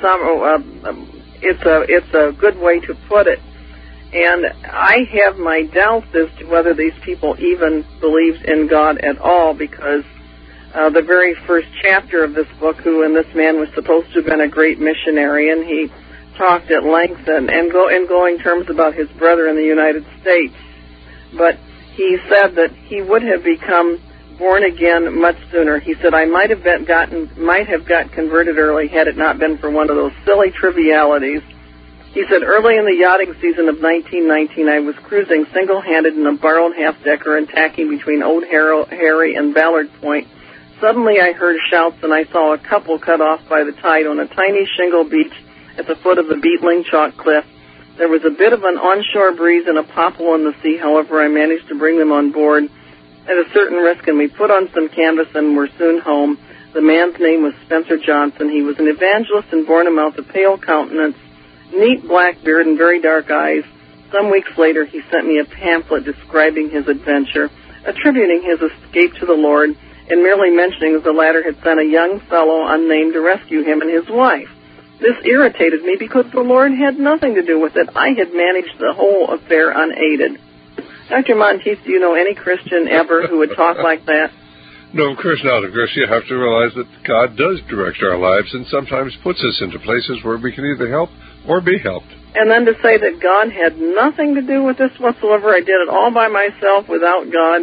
it's a good way to put it. And I have my doubts as to whether these people even believed in God at all, because the very first chapter of this book, and this man was supposed to have been a great missionary, and he talked at length and in glowing terms about his brother in the United States. But he said that he would have become born again much sooner. He said, I might have got converted early had it not been for one of those silly trivialities. He said, early in the yachting season of 1919, I was cruising single-handed in a borrowed half-decker and tacking between Old Harry and Ballard Point. Suddenly I heard shouts, and I saw a couple cut off by the tide on a tiny shingle beach at the foot of the Beetling Chalk Cliff. There was a bit of an onshore breeze and a popple in the sea. However, I managed to bring them on board at a certain risk, and we put on some canvas and were soon home. The man's name was Spencer Johnson. He was an evangelist in Bournemouth, a pale countenance, neat black beard, and very dark eyes. Some weeks later, he sent me a pamphlet describing his adventure, attributing his escape to the Lord, and merely mentioning that the latter had sent a young fellow unnamed to rescue him and his wife. This irritated me because the Lord had nothing to do with it. I had managed the whole affair unaided. Dr. Monteith, do you know any Christian ever who would talk like that? No, of course not. Of course, you have to realize that God does direct our lives and sometimes puts us into places where we can either help or be helped. And then to say that God had nothing to do with this whatsoever, I did it all by myself without God,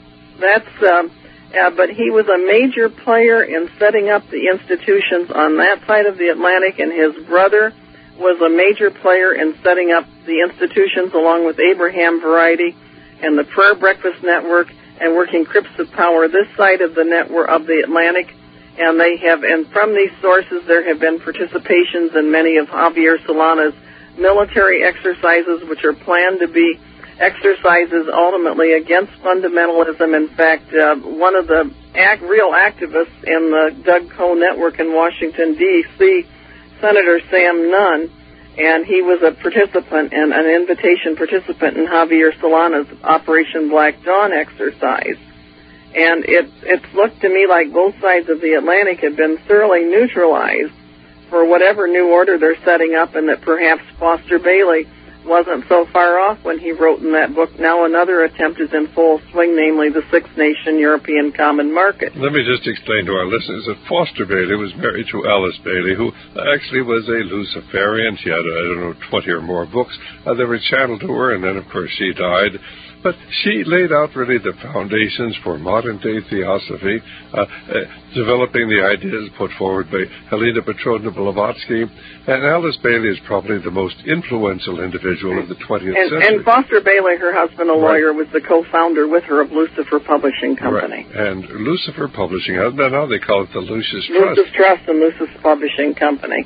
but he was a major player in setting up the institutions on that side of the Atlantic, and his brother was a major player in setting up the institutions along with Abraham Variety and the Prayer Breakfast Network and Working Crypts of Power this side of the network of the Atlantic. And from these sources there have been participations in many of Javier Solana's military exercises, which are planned to be exercises ultimately against fundamentalism. In fact, one of the real activists in the Doug Coe network in Washington, D.C., Senator Sam Nunn, and he was a participant and an invitation participant in Javier Solana's Operation Black Dawn exercise. And it's looked to me like both sides of the Atlantic have been thoroughly neutralized for whatever new order they're setting up, and that perhaps Foster Bailey wasn't so far off when he wrote in that book. Now another attempt is in full swing, namely the Six-Nation European Common Market. Let me just explain to our listeners that Foster Bailey was married to Alice Bailey, who actually was a Luciferian. She had, 20 or more books that were channeled to her, and then, of course, she died. But she laid out really the foundations for modern-day theosophy, developing the ideas put forward by Helena Petrovna Blavatsky. And Alice Bailey is probably the most influential individual of the 20th century. And Foster Bailey, her husband, a lawyer, was the co-founder with her of Lucifer Publishing Company. Right. And Lucifer Publishing, now they call it the Lucis Trust. Lucis Trust and Lucis Publishing Company.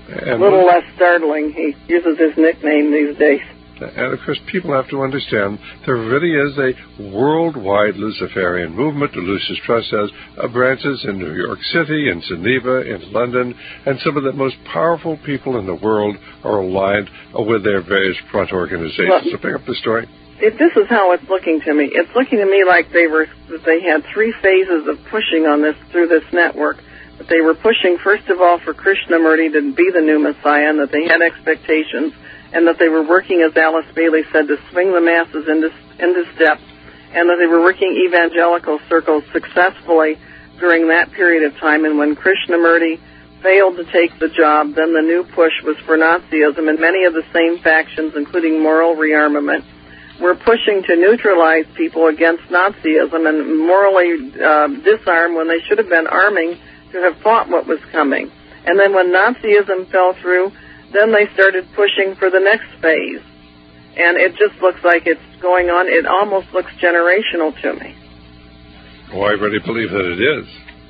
a little less startling. He uses his nickname these days. And, of course, people have to understand there really is a worldwide Luciferian movement. The Lucis Trust has branches in New York City, in Geneva, in London, and some of the most powerful people in the world are aligned with their various front organizations. Well, so pick up the story. This is how it's looking to me. It's looking to me like they had three phases of pushing on this through this network. That they were pushing, first of all, for Krishnamurti to be the new Messiah, and that they had expectations, and that they were working, as Alice Bailey said, to swing the masses into step, and that they were working evangelical circles successfully during that period of time. And when Krishnamurti failed to take the job, then the new push was for Nazism, and many of the same factions, including moral rearmament, were pushing to neutralize people against Nazism and morally disarm when they should have been arming to have fought what was coming. And then when Nazism fell through, then they started pushing for the next phase. And it just looks like it's going on. It almost looks generational to me. Oh, I really believe that it is.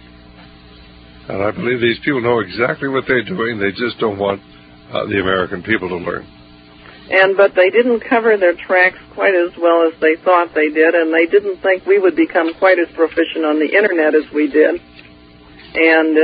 And I believe these people know exactly what they're doing. They just don't want the American people to learn. But they didn't cover their tracks quite as well as they thought they did, and they didn't think we would become quite as proficient on the Internet as we did. And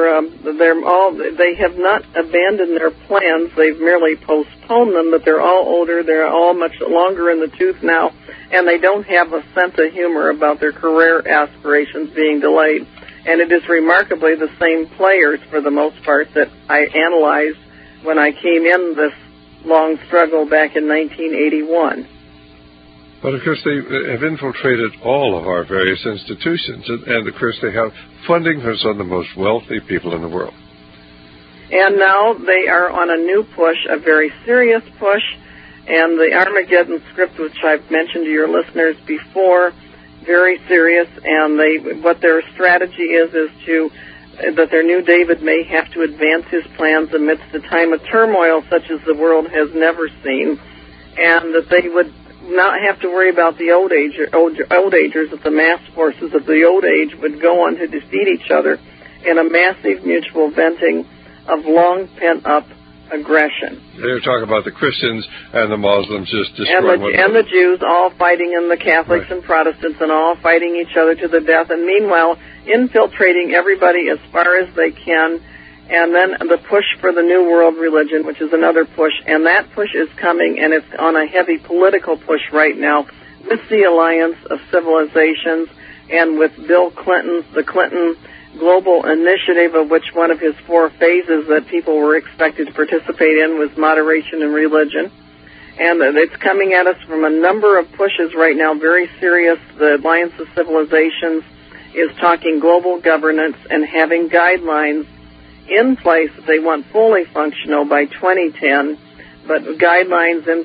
they have not abandoned their plans. They've merely postponed them, but they're all older. They're all much longer in the tooth now, and they don't have a sense of humor about their career aspirations being delayed. And it is remarkably the same players, for the most part, that I analyzed when I came in this long struggle back in 1981. But, of course, they have infiltrated all of our various institutions, and of course, they have funding from some of the most wealthy people in the world. And now they are on a new push, a very serious push, and the Armageddon script, which I've mentioned to your listeners before, very serious, and what their strategy is that their new David may have to advance his plans amidst a time of turmoil such as the world has never seen, and that they would not have to worry about the old agers, that the mass forces of the old age would go on to defeat each other in a massive mutual venting of long pent-up aggression. They're talking about the Christians and the Muslims just destroying and the Jews all fighting, and the Catholics and Protestants and all fighting each other to the death, and meanwhile infiltrating everybody as far as they can. And then the push for the New World Religion, which is another push, and that push is coming, and it's on a heavy political push right now with the Alliance of Civilizations and with Bill Clinton's, the Clinton Global Initiative, of which one of his 4 phases that people were expected to participate in was moderation and religion. And it's coming at us from a number of pushes right now, very serious. The Alliance of Civilizations is talking global governance and having guidelines in place that they want fully functional by 2010, but guidelines in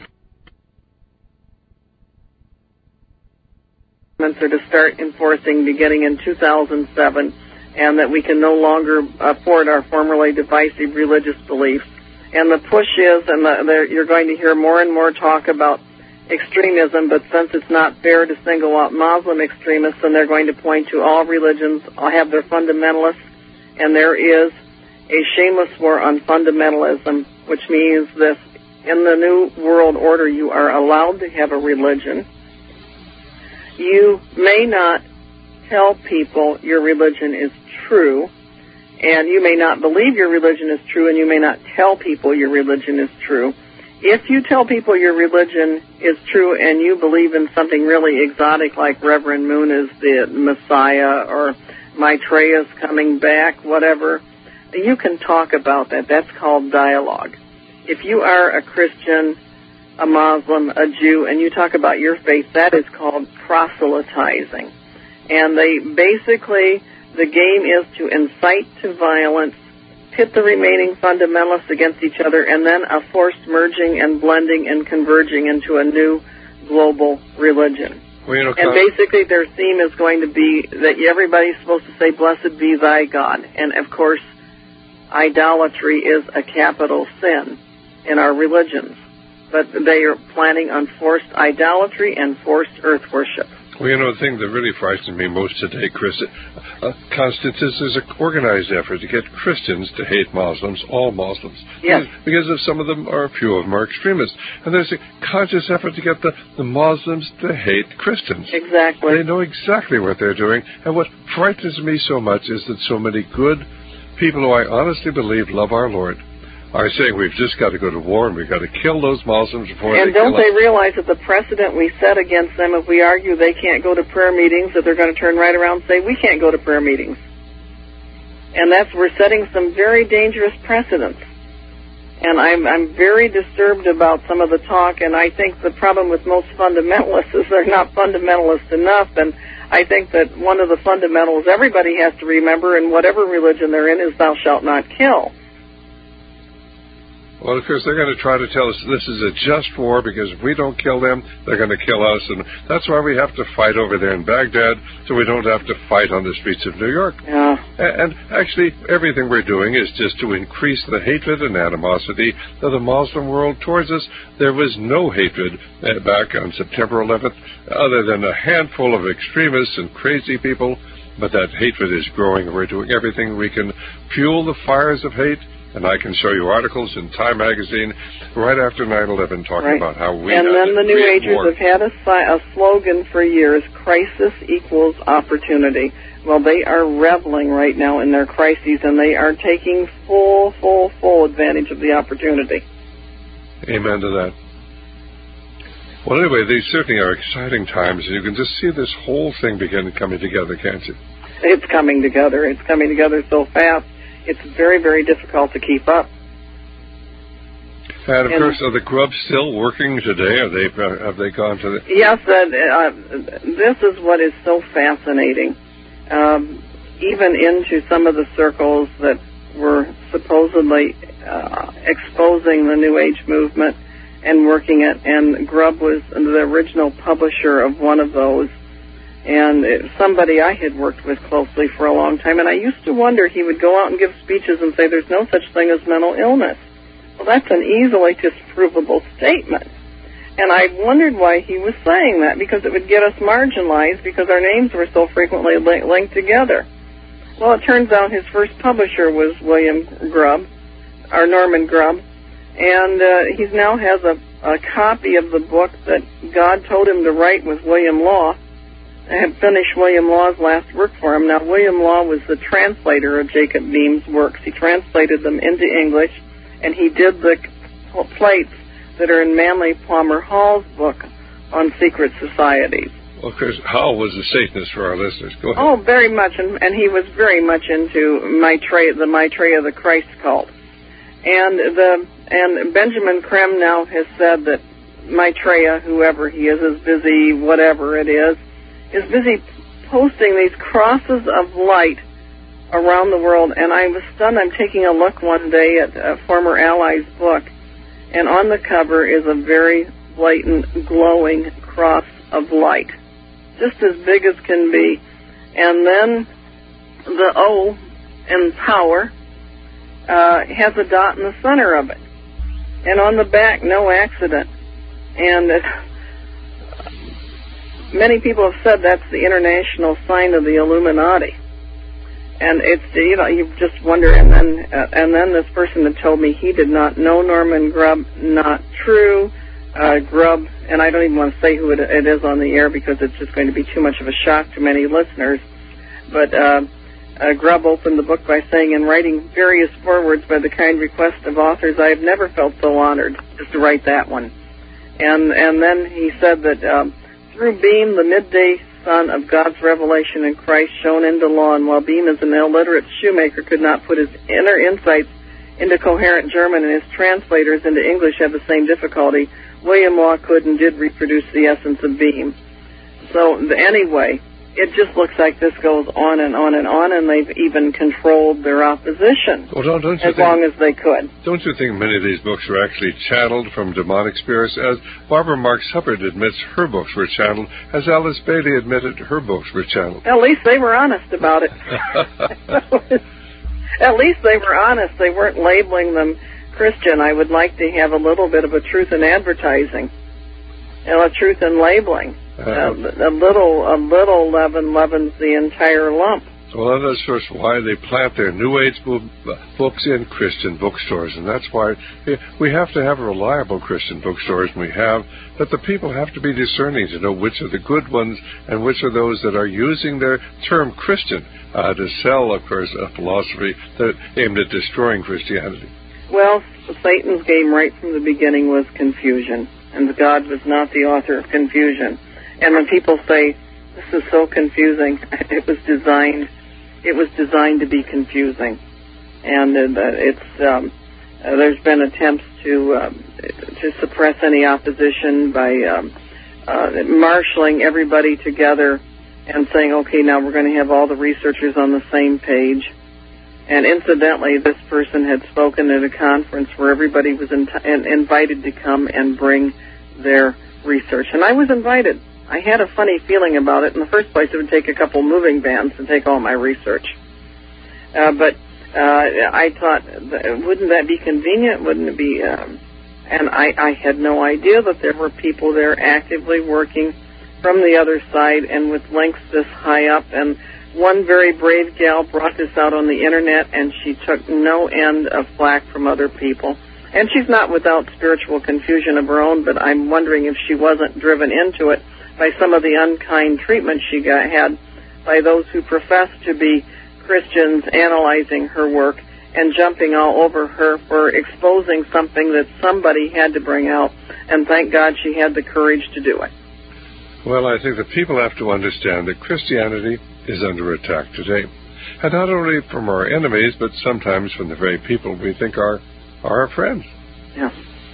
are to start enforcing beginning in 2007, and that we can no longer afford our formerly divisive religious beliefs. And the push is, and you're going to hear more and more talk about extremism, but since it's not fair to single out Muslim extremists, then they're going to point to all religions, have their fundamentalists, and there is a shameless war on fundamentalism, which means this: in the New World Order, you are allowed to have a religion. You may not tell people your religion is true, and you may not believe your religion is true, and you may not tell people your religion is true. If you tell people your religion is true and you believe in something really exotic like Reverend Moon is the Messiah or Maitreya's coming back, whatever, you can talk about that. That's called dialogue. If you are a Christian, a Muslim, a Jew, and you talk about your faith, that is called proselytizing. And the game is to incite to violence, pit the remaining fundamentalists against each other, and then a forced merging and blending and converging into a new global religion. Well, and basically their theme is going to be that everybody's supposed to say, "Blessed be thy God." And, of course, idolatry is a capital sin in our religions, but they are planning on forced idolatry and forced earth worship. Well, you know, the thing that really frightens me most today, Chris, Constance, is there's an organized effort to get Christians to hate Muslims, all Muslims. Yes. Because of some of them, or a few of them, are extremists. And there's a conscious effort to get the Muslims to hate Christians. Exactly. They know exactly what they're doing. And what frightens me so much is that so many good people who I honestly believe love our Lord are saying we've just got to go to war and we've got to kill those Muslims before and they kill us. And don't they realize that the precedent we set against them, if we argue they can't go to prayer meetings, that they're going to turn right around and say we can't go to prayer meetings? And we're setting some very dangerous precedents. And I'm very disturbed about some of the talk, and I think the problem with most fundamentalists is they're not fundamentalist enough, and I think that one of the fundamentals everybody has to remember in whatever religion they're in is thou shalt not kill. Well, of course, they're going to try to tell us this is a just war because if we don't kill them, they're going to kill us. And that's why we have to fight over there in Baghdad so we don't have to fight on the streets of New York. Yeah. And actually, everything we're doing is just to increase the hatred and animosity of the Muslim world towards us. There was no hatred back on September 11th other than a handful of extremists and crazy people. But that hatred is growing. We're doing everything we can fuel the fires of hate. And I can show you articles in Time magazine right after 9/11 talking about how we and then the New Agers war. have had a slogan for years, crisis equals opportunity. Well, they are reveling right now in their crises, and they are taking full advantage of the opportunity. Amen to that. Well, anyway, these certainly are exciting times, and you can just see this whole thing begin coming together, can't you? It's coming together. It's coming together so fast. It's very, very difficult to keep up. And, of course, are the grubs still working today? Have they gone to the... Yes, this is what is so fascinating. Even into some of the circles that were supposedly exposing the New Age movement and working it, and Grubb was the original publisher of one of those. And somebody I had worked with closely for a long time, and I used to wonder, he would go out and give speeches and say there's no such thing as mental illness. Well, that's an easily disprovable statement. And I wondered why he was saying that, because it would get us marginalized because our names were so frequently linked together. Well, it turns out his first publisher was William Grubb, or Norman Grubb, and he now has a copy of the book that God told him to write with William Law. I had finished William Law's last work for him. Now, William Law was the translator of Jacob Beam's works. He translated them into English, and he did the plates that are in Manly Palmer Hall's book on secret societies. Well, Chris, Hall was a Satanist for our listeners. Go ahead. Oh, very much, and he was very much into the Maitreya, the Christ cult. And Benjamin Krem now has said that Maitreya, whoever he is busy, whatever it is busy posting these crosses of light around the world. And I was stunned. I'm taking a look one day at a former ally's book, and on the cover is a very blatant, glowing cross of light, just as big as can be. And then the O in power has a dot in the center of it. And on the back, no accident. And many people have said that's the international sign of the Illuminati. And it's, you just wonder. And then this person had told me he did not know Norman Grubb. Not true. Grubb, and I don't even want to say who it is on the air because it's just going to be too much of a shock to many listeners. But Grubb opened the book by saying, in writing various forewords by the kind request of authors, I have never felt so honored just to write that one. And then he said that through Beam, the midday sun of God's revelation in Christ shone into Law, and while Beam, as an illiterate shoemaker, could not put his inner insights into coherent German, and his translators into English had the same difficulty, William Law could and did reproduce the essence of Beam. So anyway, it just looks like this goes on and on and on, and they've even controlled their opposition long as they could. Don't you think many of these books were actually channeled from demonic spirits? As Barbara Marx Hubbard admits her books were channeled, as Alice Bailey admitted her books were channeled. At least they were honest about it. At least they were honest. They weren't labeling them Christian. I would like to have a little bit of a truth in advertising, a truth in labeling. A little leaven leavens the entire lump. Well, that's just why they plant their New Age books in Christian bookstores, and that's why we have to have reliable Christian bookstores, and we have that the people have to be discerning to know which are the good ones and which are those that are using their term Christian to sell, of course, a philosophy that aimed at destroying Christianity. Well, Satan's game right from the beginning was confusion, and God was not the author of confusion. And when people say, this is so confusing, it was designed to be confusing. And there's been attempts to suppress any opposition by marshaling everybody together and saying, okay, now we're going to have all the researchers on the same page. And incidentally, this person had spoken at a conference where everybody was invited to come and bring their research. And I was invited. I had a funny feeling about it. In the first place, it would take a couple moving vans to take all my research. But I thought, wouldn't that be convenient? Wouldn't it be? And I had no idea that there were people there actively working from the other side and with links this high up. And one very brave gal brought this out on the Internet, and she took no end of flack from other people. And she's not without spiritual confusion of her own, but I'm wondering if she wasn't driven into it by some of the unkind treatment she had by those who profess to be Christians analyzing her work and jumping all over her for exposing something that somebody had to bring out. And thank God she had the courage to do it. Well, I think that people have to understand that Christianity is under attack today. And not only from our enemies, but sometimes from the very people we think are our friends. Yeah.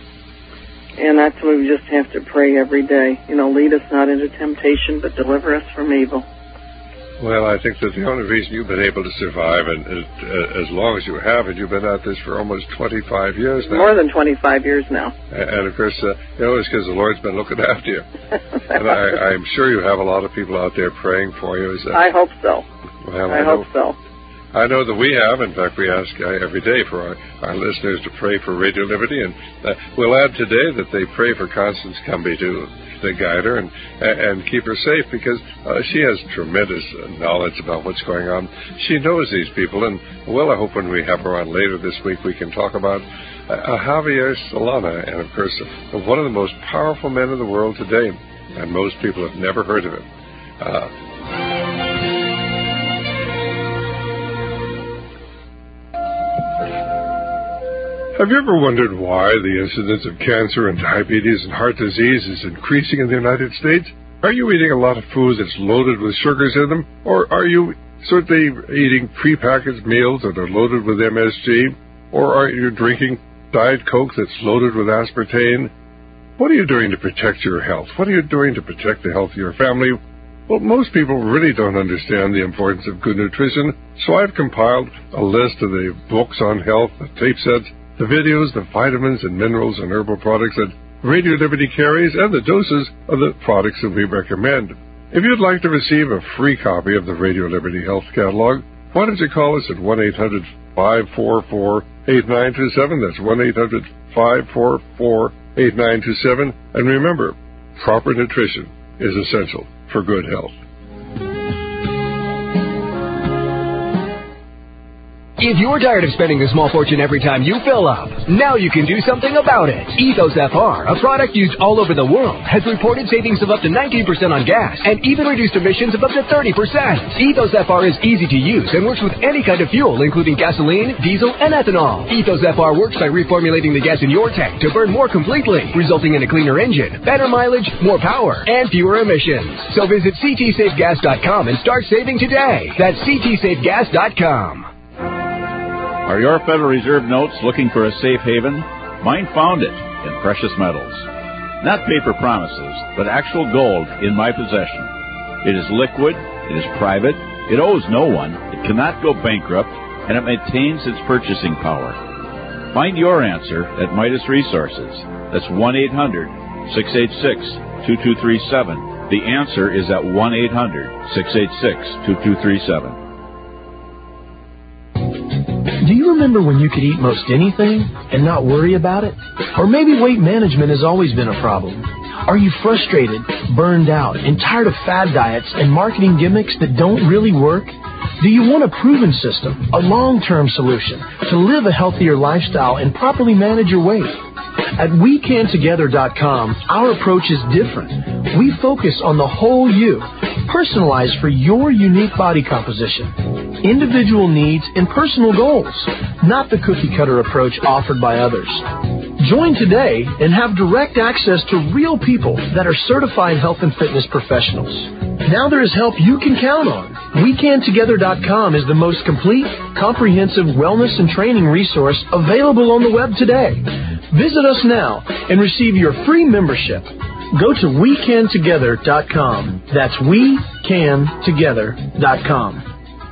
And that's why we just have to pray every day. Lead us not into temptation, but deliver us from evil. Well, I think that the only reason you've been able to survive, and as long as you have, and you've been at this for almost 25 years now. More than 25 years now. And of course, it's because the Lord's been looking after you. And I'm sure you have a lot of people out there praying for you. I hope so. Well, I hope so. I know that we have. In fact, we ask every day for our listeners to pray for Radio Liberty, and we'll add today that they pray for Constance Cumby to guide her and keep her safe, because she has tremendous knowledge about what's going on. She knows these people, and I hope when we have her on later this week we can talk about Javier Solana, and of course one of the most powerful men in the world today, and most people have never heard of him. Have you ever wondered why the incidence of cancer and diabetes and heart disease is increasing in the United States? Are you eating a lot of food that's loaded with sugars in them? Or are you certainly eating prepackaged meals that are loaded with MSG? Or are you drinking Diet Coke that's loaded with aspartame? What are you doing to protect your health? What are you doing to protect the health of your family? Well, most people really don't understand the importance of good nutrition, so I've compiled a list of the books on health, the tape sets, the videos, the vitamins and minerals and herbal products that Radio Liberty carries, and the doses of the products that we recommend. If you'd like to receive a free copy of the Radio Liberty Health Catalog, why don't you call us at 1-800-544-8927. That's 1-800-544-8927. And remember, proper nutrition is essential for good health. If you're tired of spending a small fortune every time you fill up, now you can do something about it. Ethos FR, a product used all over the world, has reported savings of up to 19% on gas and even reduced emissions of up to 30%. Ethos FR is easy to use and works with any kind of fuel, including gasoline, diesel, and ethanol. Ethos FR works by reformulating the gas in your tank to burn more completely, resulting in a cleaner engine, better mileage, more power, and fewer emissions. So visit ctsafegas.com and start saving today. That's ctsafegas.com. Are your Federal Reserve notes looking for a safe haven? Mine found it in precious metals. Not paper promises, but actual gold in my possession. It is liquid, it is private, it owes no one, it cannot go bankrupt, and it maintains its purchasing power. Find your answer at Midas Resources. That's 1-800-686-2237. The answer is at 1-800-686-2237. Do you remember when you could eat most anything and not worry about it? Or maybe weight management has always been a problem. Are you frustrated, burned out, and tired of fad diets and marketing gimmicks that don't really work? Do you want a proven system, a long-term solution to live a healthier lifestyle and properly manage your weight? At WeCanTogether.com, our approach is different. We focus on the whole you, personalized for your unique body composition, individual needs, and personal goals, not the cookie-cutter approach offered by others. Join today and have direct access to real people that are certified health and fitness professionals. Now there is help you can count on. WeCanTogether.com is the most complete, comprehensive wellness and training resource available on the web today. Visit us now and receive your free membership. Go to WeCanTogether.com. That's WeCanTogether.com.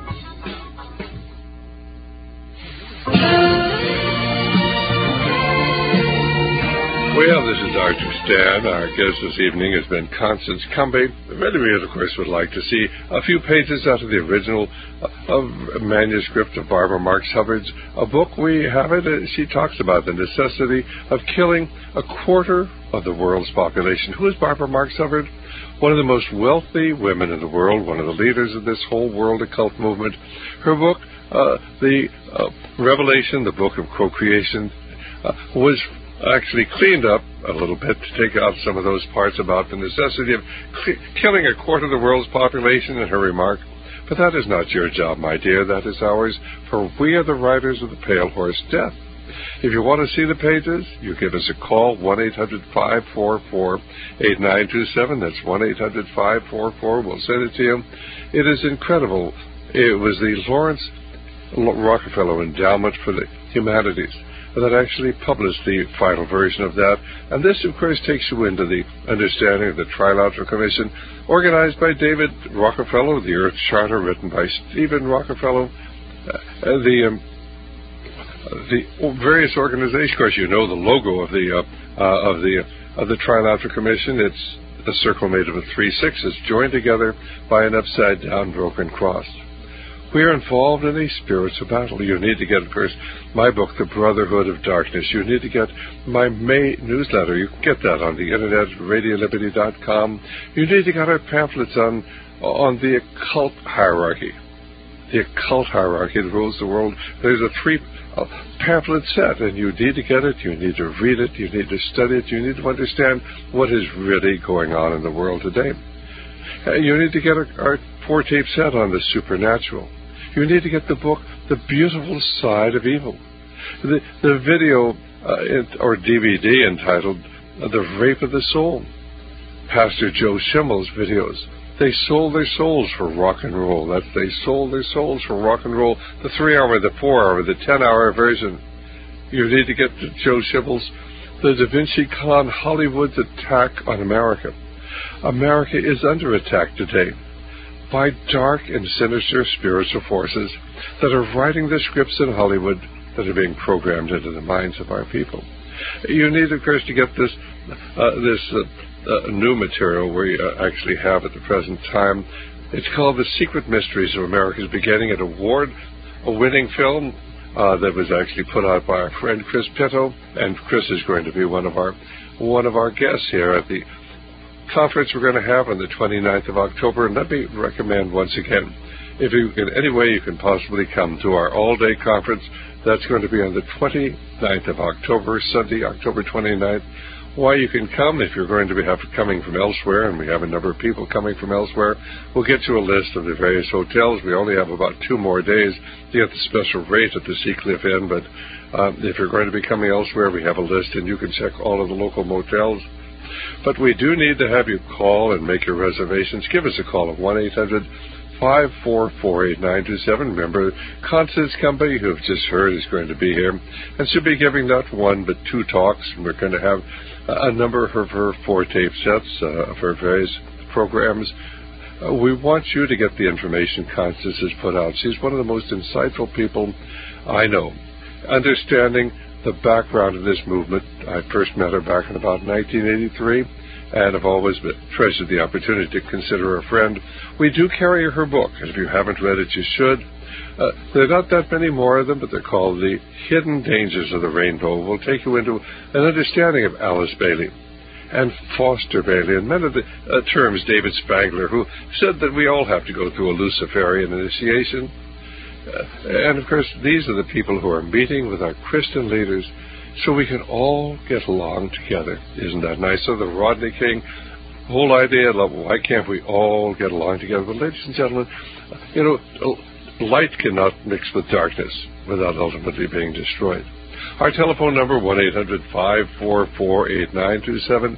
Well, this is Dr. Stan. Our guest this evening has been Constance Cumby. Really, we, of course, would like to see a few pages out of the original manuscript of Barbara Marx Hubbard's book. We have it. She talks about the necessity of killing a quarter of the world's population. Who is Barbara Marx Hubbard? One of the most wealthy women in the world, one of the leaders of this whole world occult movement. Her book, The Revelation, the Book of Co-Creation, was actually cleaned up a little bit to take out some of those parts about the necessity of killing a quarter of the world's population in her remark. But that is not your job, my dear. That is ours, for we are the riders of the Pale Horse Death. If you want to see the pages, you give us a call, 1-800-544-8927. That's 1-800-544. We'll send it to you. It is incredible. It was the Lawrence Rockefeller Endowment for the Humanities that actually published the final version of that. And this, of course, takes you into the understanding of the Trilateral Commission, organized by David Rockefeller, the Earth Charter, written by Stephen Rockefeller, the various organizations. Of course, you know the logo of the Trilateral Commission. It's a circle made of 3 sixes joined together by an upside-down broken cross. We are involved in a spiritual battle. You need to get, of course, my book, The Brotherhood of Darkness. You need to get my May newsletter. You can get that on the internet, RadioLiberty.com. You need to get our pamphlets on the occult hierarchy. The occult hierarchy that rules the world. There's a 3 pamphlet set, and you need to get it. You need to read it. You need to study it. You need to understand what is really going on in the world today. You need to get our 4-tape set on the supernatural. You need to get the book, The Beautiful Side of Evil. The video or DVD entitled The Rape of the Soul. Pastor Joe Schimmel's videos. They sold their souls for rock and roll. They sold their souls for rock and roll. The 3-hour, the 4-hour, the 10-hour version. You need to get to Joe Schimmel's The Da Vinci Con, Hollywood's Attack on America. America is under attack today by dark and sinister spiritual forces that are writing the scripts in Hollywood that are being programmed into the minds of our people. You need, of course, to get this new material we actually have at the present time. It's called The Secret Mysteries of America's Beginning, an award-winning film that was actually put out by our friend Chris Pitto, and Chris is going to be one of our guests here at the conference we're going to have on the 29th of October. And let me recommend once again, if you in any way you can possibly come to our all-day conference, that's going to be on the 29th of October, Sunday, October 29th. Why you can come if you're going to be coming from elsewhere, and we have a number of people coming from elsewhere. We'll get you a list of the various hotels. We only have about 2 more days to get the special rate at the Seacliff Inn, but if you're going to be coming elsewhere, we have a list, and you can check all of the local motels. But we do need to have you call and make your reservations. Give us a call at 1-800-544-8927. Remember, Constance Cumby, who have just heard, is going to be here, and she'll be giving not 1 but 2 talks, and we're going to have a number of her 4-tape sets of her various programs. We want you to get the information Constance has put out. She's one of the most insightful people I know, understanding the background of this movement. I first met her back in about 1983, and have always treasured the opportunity to consider her a friend. We do carry her book, and if you haven't read it, you should. There are not that many more of them, but they're called The Hidden Dangers of the Rainbow. We'll take you into an understanding of Alice Bailey and Foster Bailey, and many of the terms, David Spangler, who said that we all have to go through a Luciferian initiation. And, of course, these are the people who are meeting with our Christian leaders so we can all get along together. Isn't that nice? So the Rodney King whole idea of why can't we all get along together? But, ladies and gentlemen, light cannot mix with darkness without ultimately being destroyed. Our telephone number, 1-800-544-8927,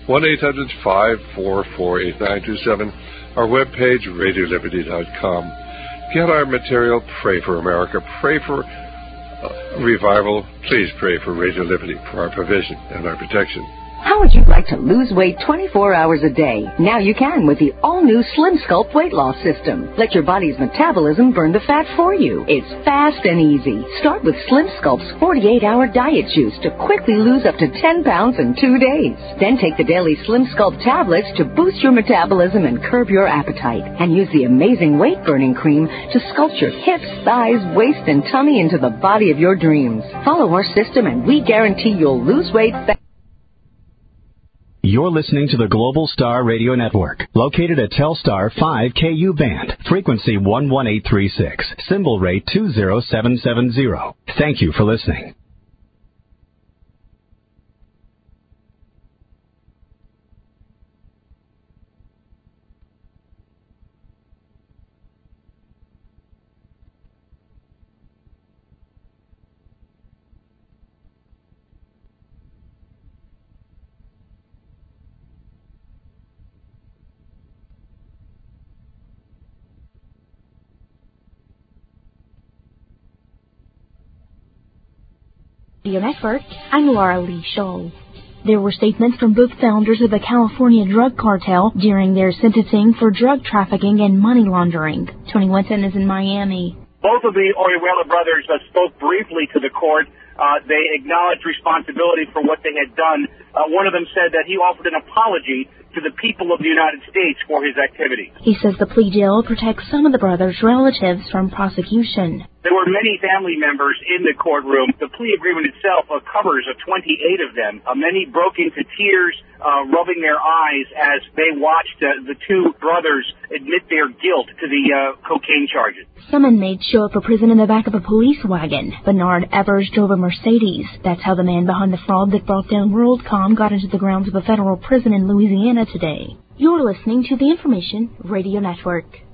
1-800-544-8927. Our webpage, RadioLiberty.com. Get our material. Pray for America. Pray for revival. Please pray for Radio Liberty, for our provision and our protection. How would you like to lose weight 24 hours a day? Now you can with the all-new Slim Sculpt weight loss system. Let your body's metabolism burn the fat for you. It's fast and easy. Start with Slim Sculpt's 48-hour diet juice to quickly lose up to 10 pounds in 2 days. Then take the daily Slim Sculpt tablets to boost your metabolism and curb your appetite. And use the amazing weight-burning cream to sculpt your hips, thighs, waist, and tummy into the body of your dreams. Follow our system and we guarantee you'll lose weight fast. You're listening to the Global Star Radio Network, located at Telstar 5 KU band, frequency 11836, symbol rate 20770. Thank you for listening. Radio Network, I'm Laura Lee Scholl. There were statements from both founders of the California drug cartel during their sentencing for drug trafficking and money laundering. Tony Winton is in Miami. Both of the Orihuela brothers spoke briefly to the court. They acknowledged responsibility for what they had done. One of them said that he offered an apology to the people of the United States for his activities. He says the plea deal protects some of the brothers' relatives from prosecution. There were many family members in the courtroom. The plea agreement itself covers 28 of them. Many broke into tears, rubbing their eyes as they watched the two brothers admit their guilt to the cocaine charges. Some inmates show up for prison in the back of a police wagon. Bernard Evers drove a Mercedes. That's how the man behind the fraud that brought down WorldCom got into the grounds of a federal prison in Louisiana today. You're listening to the Information Radio Network.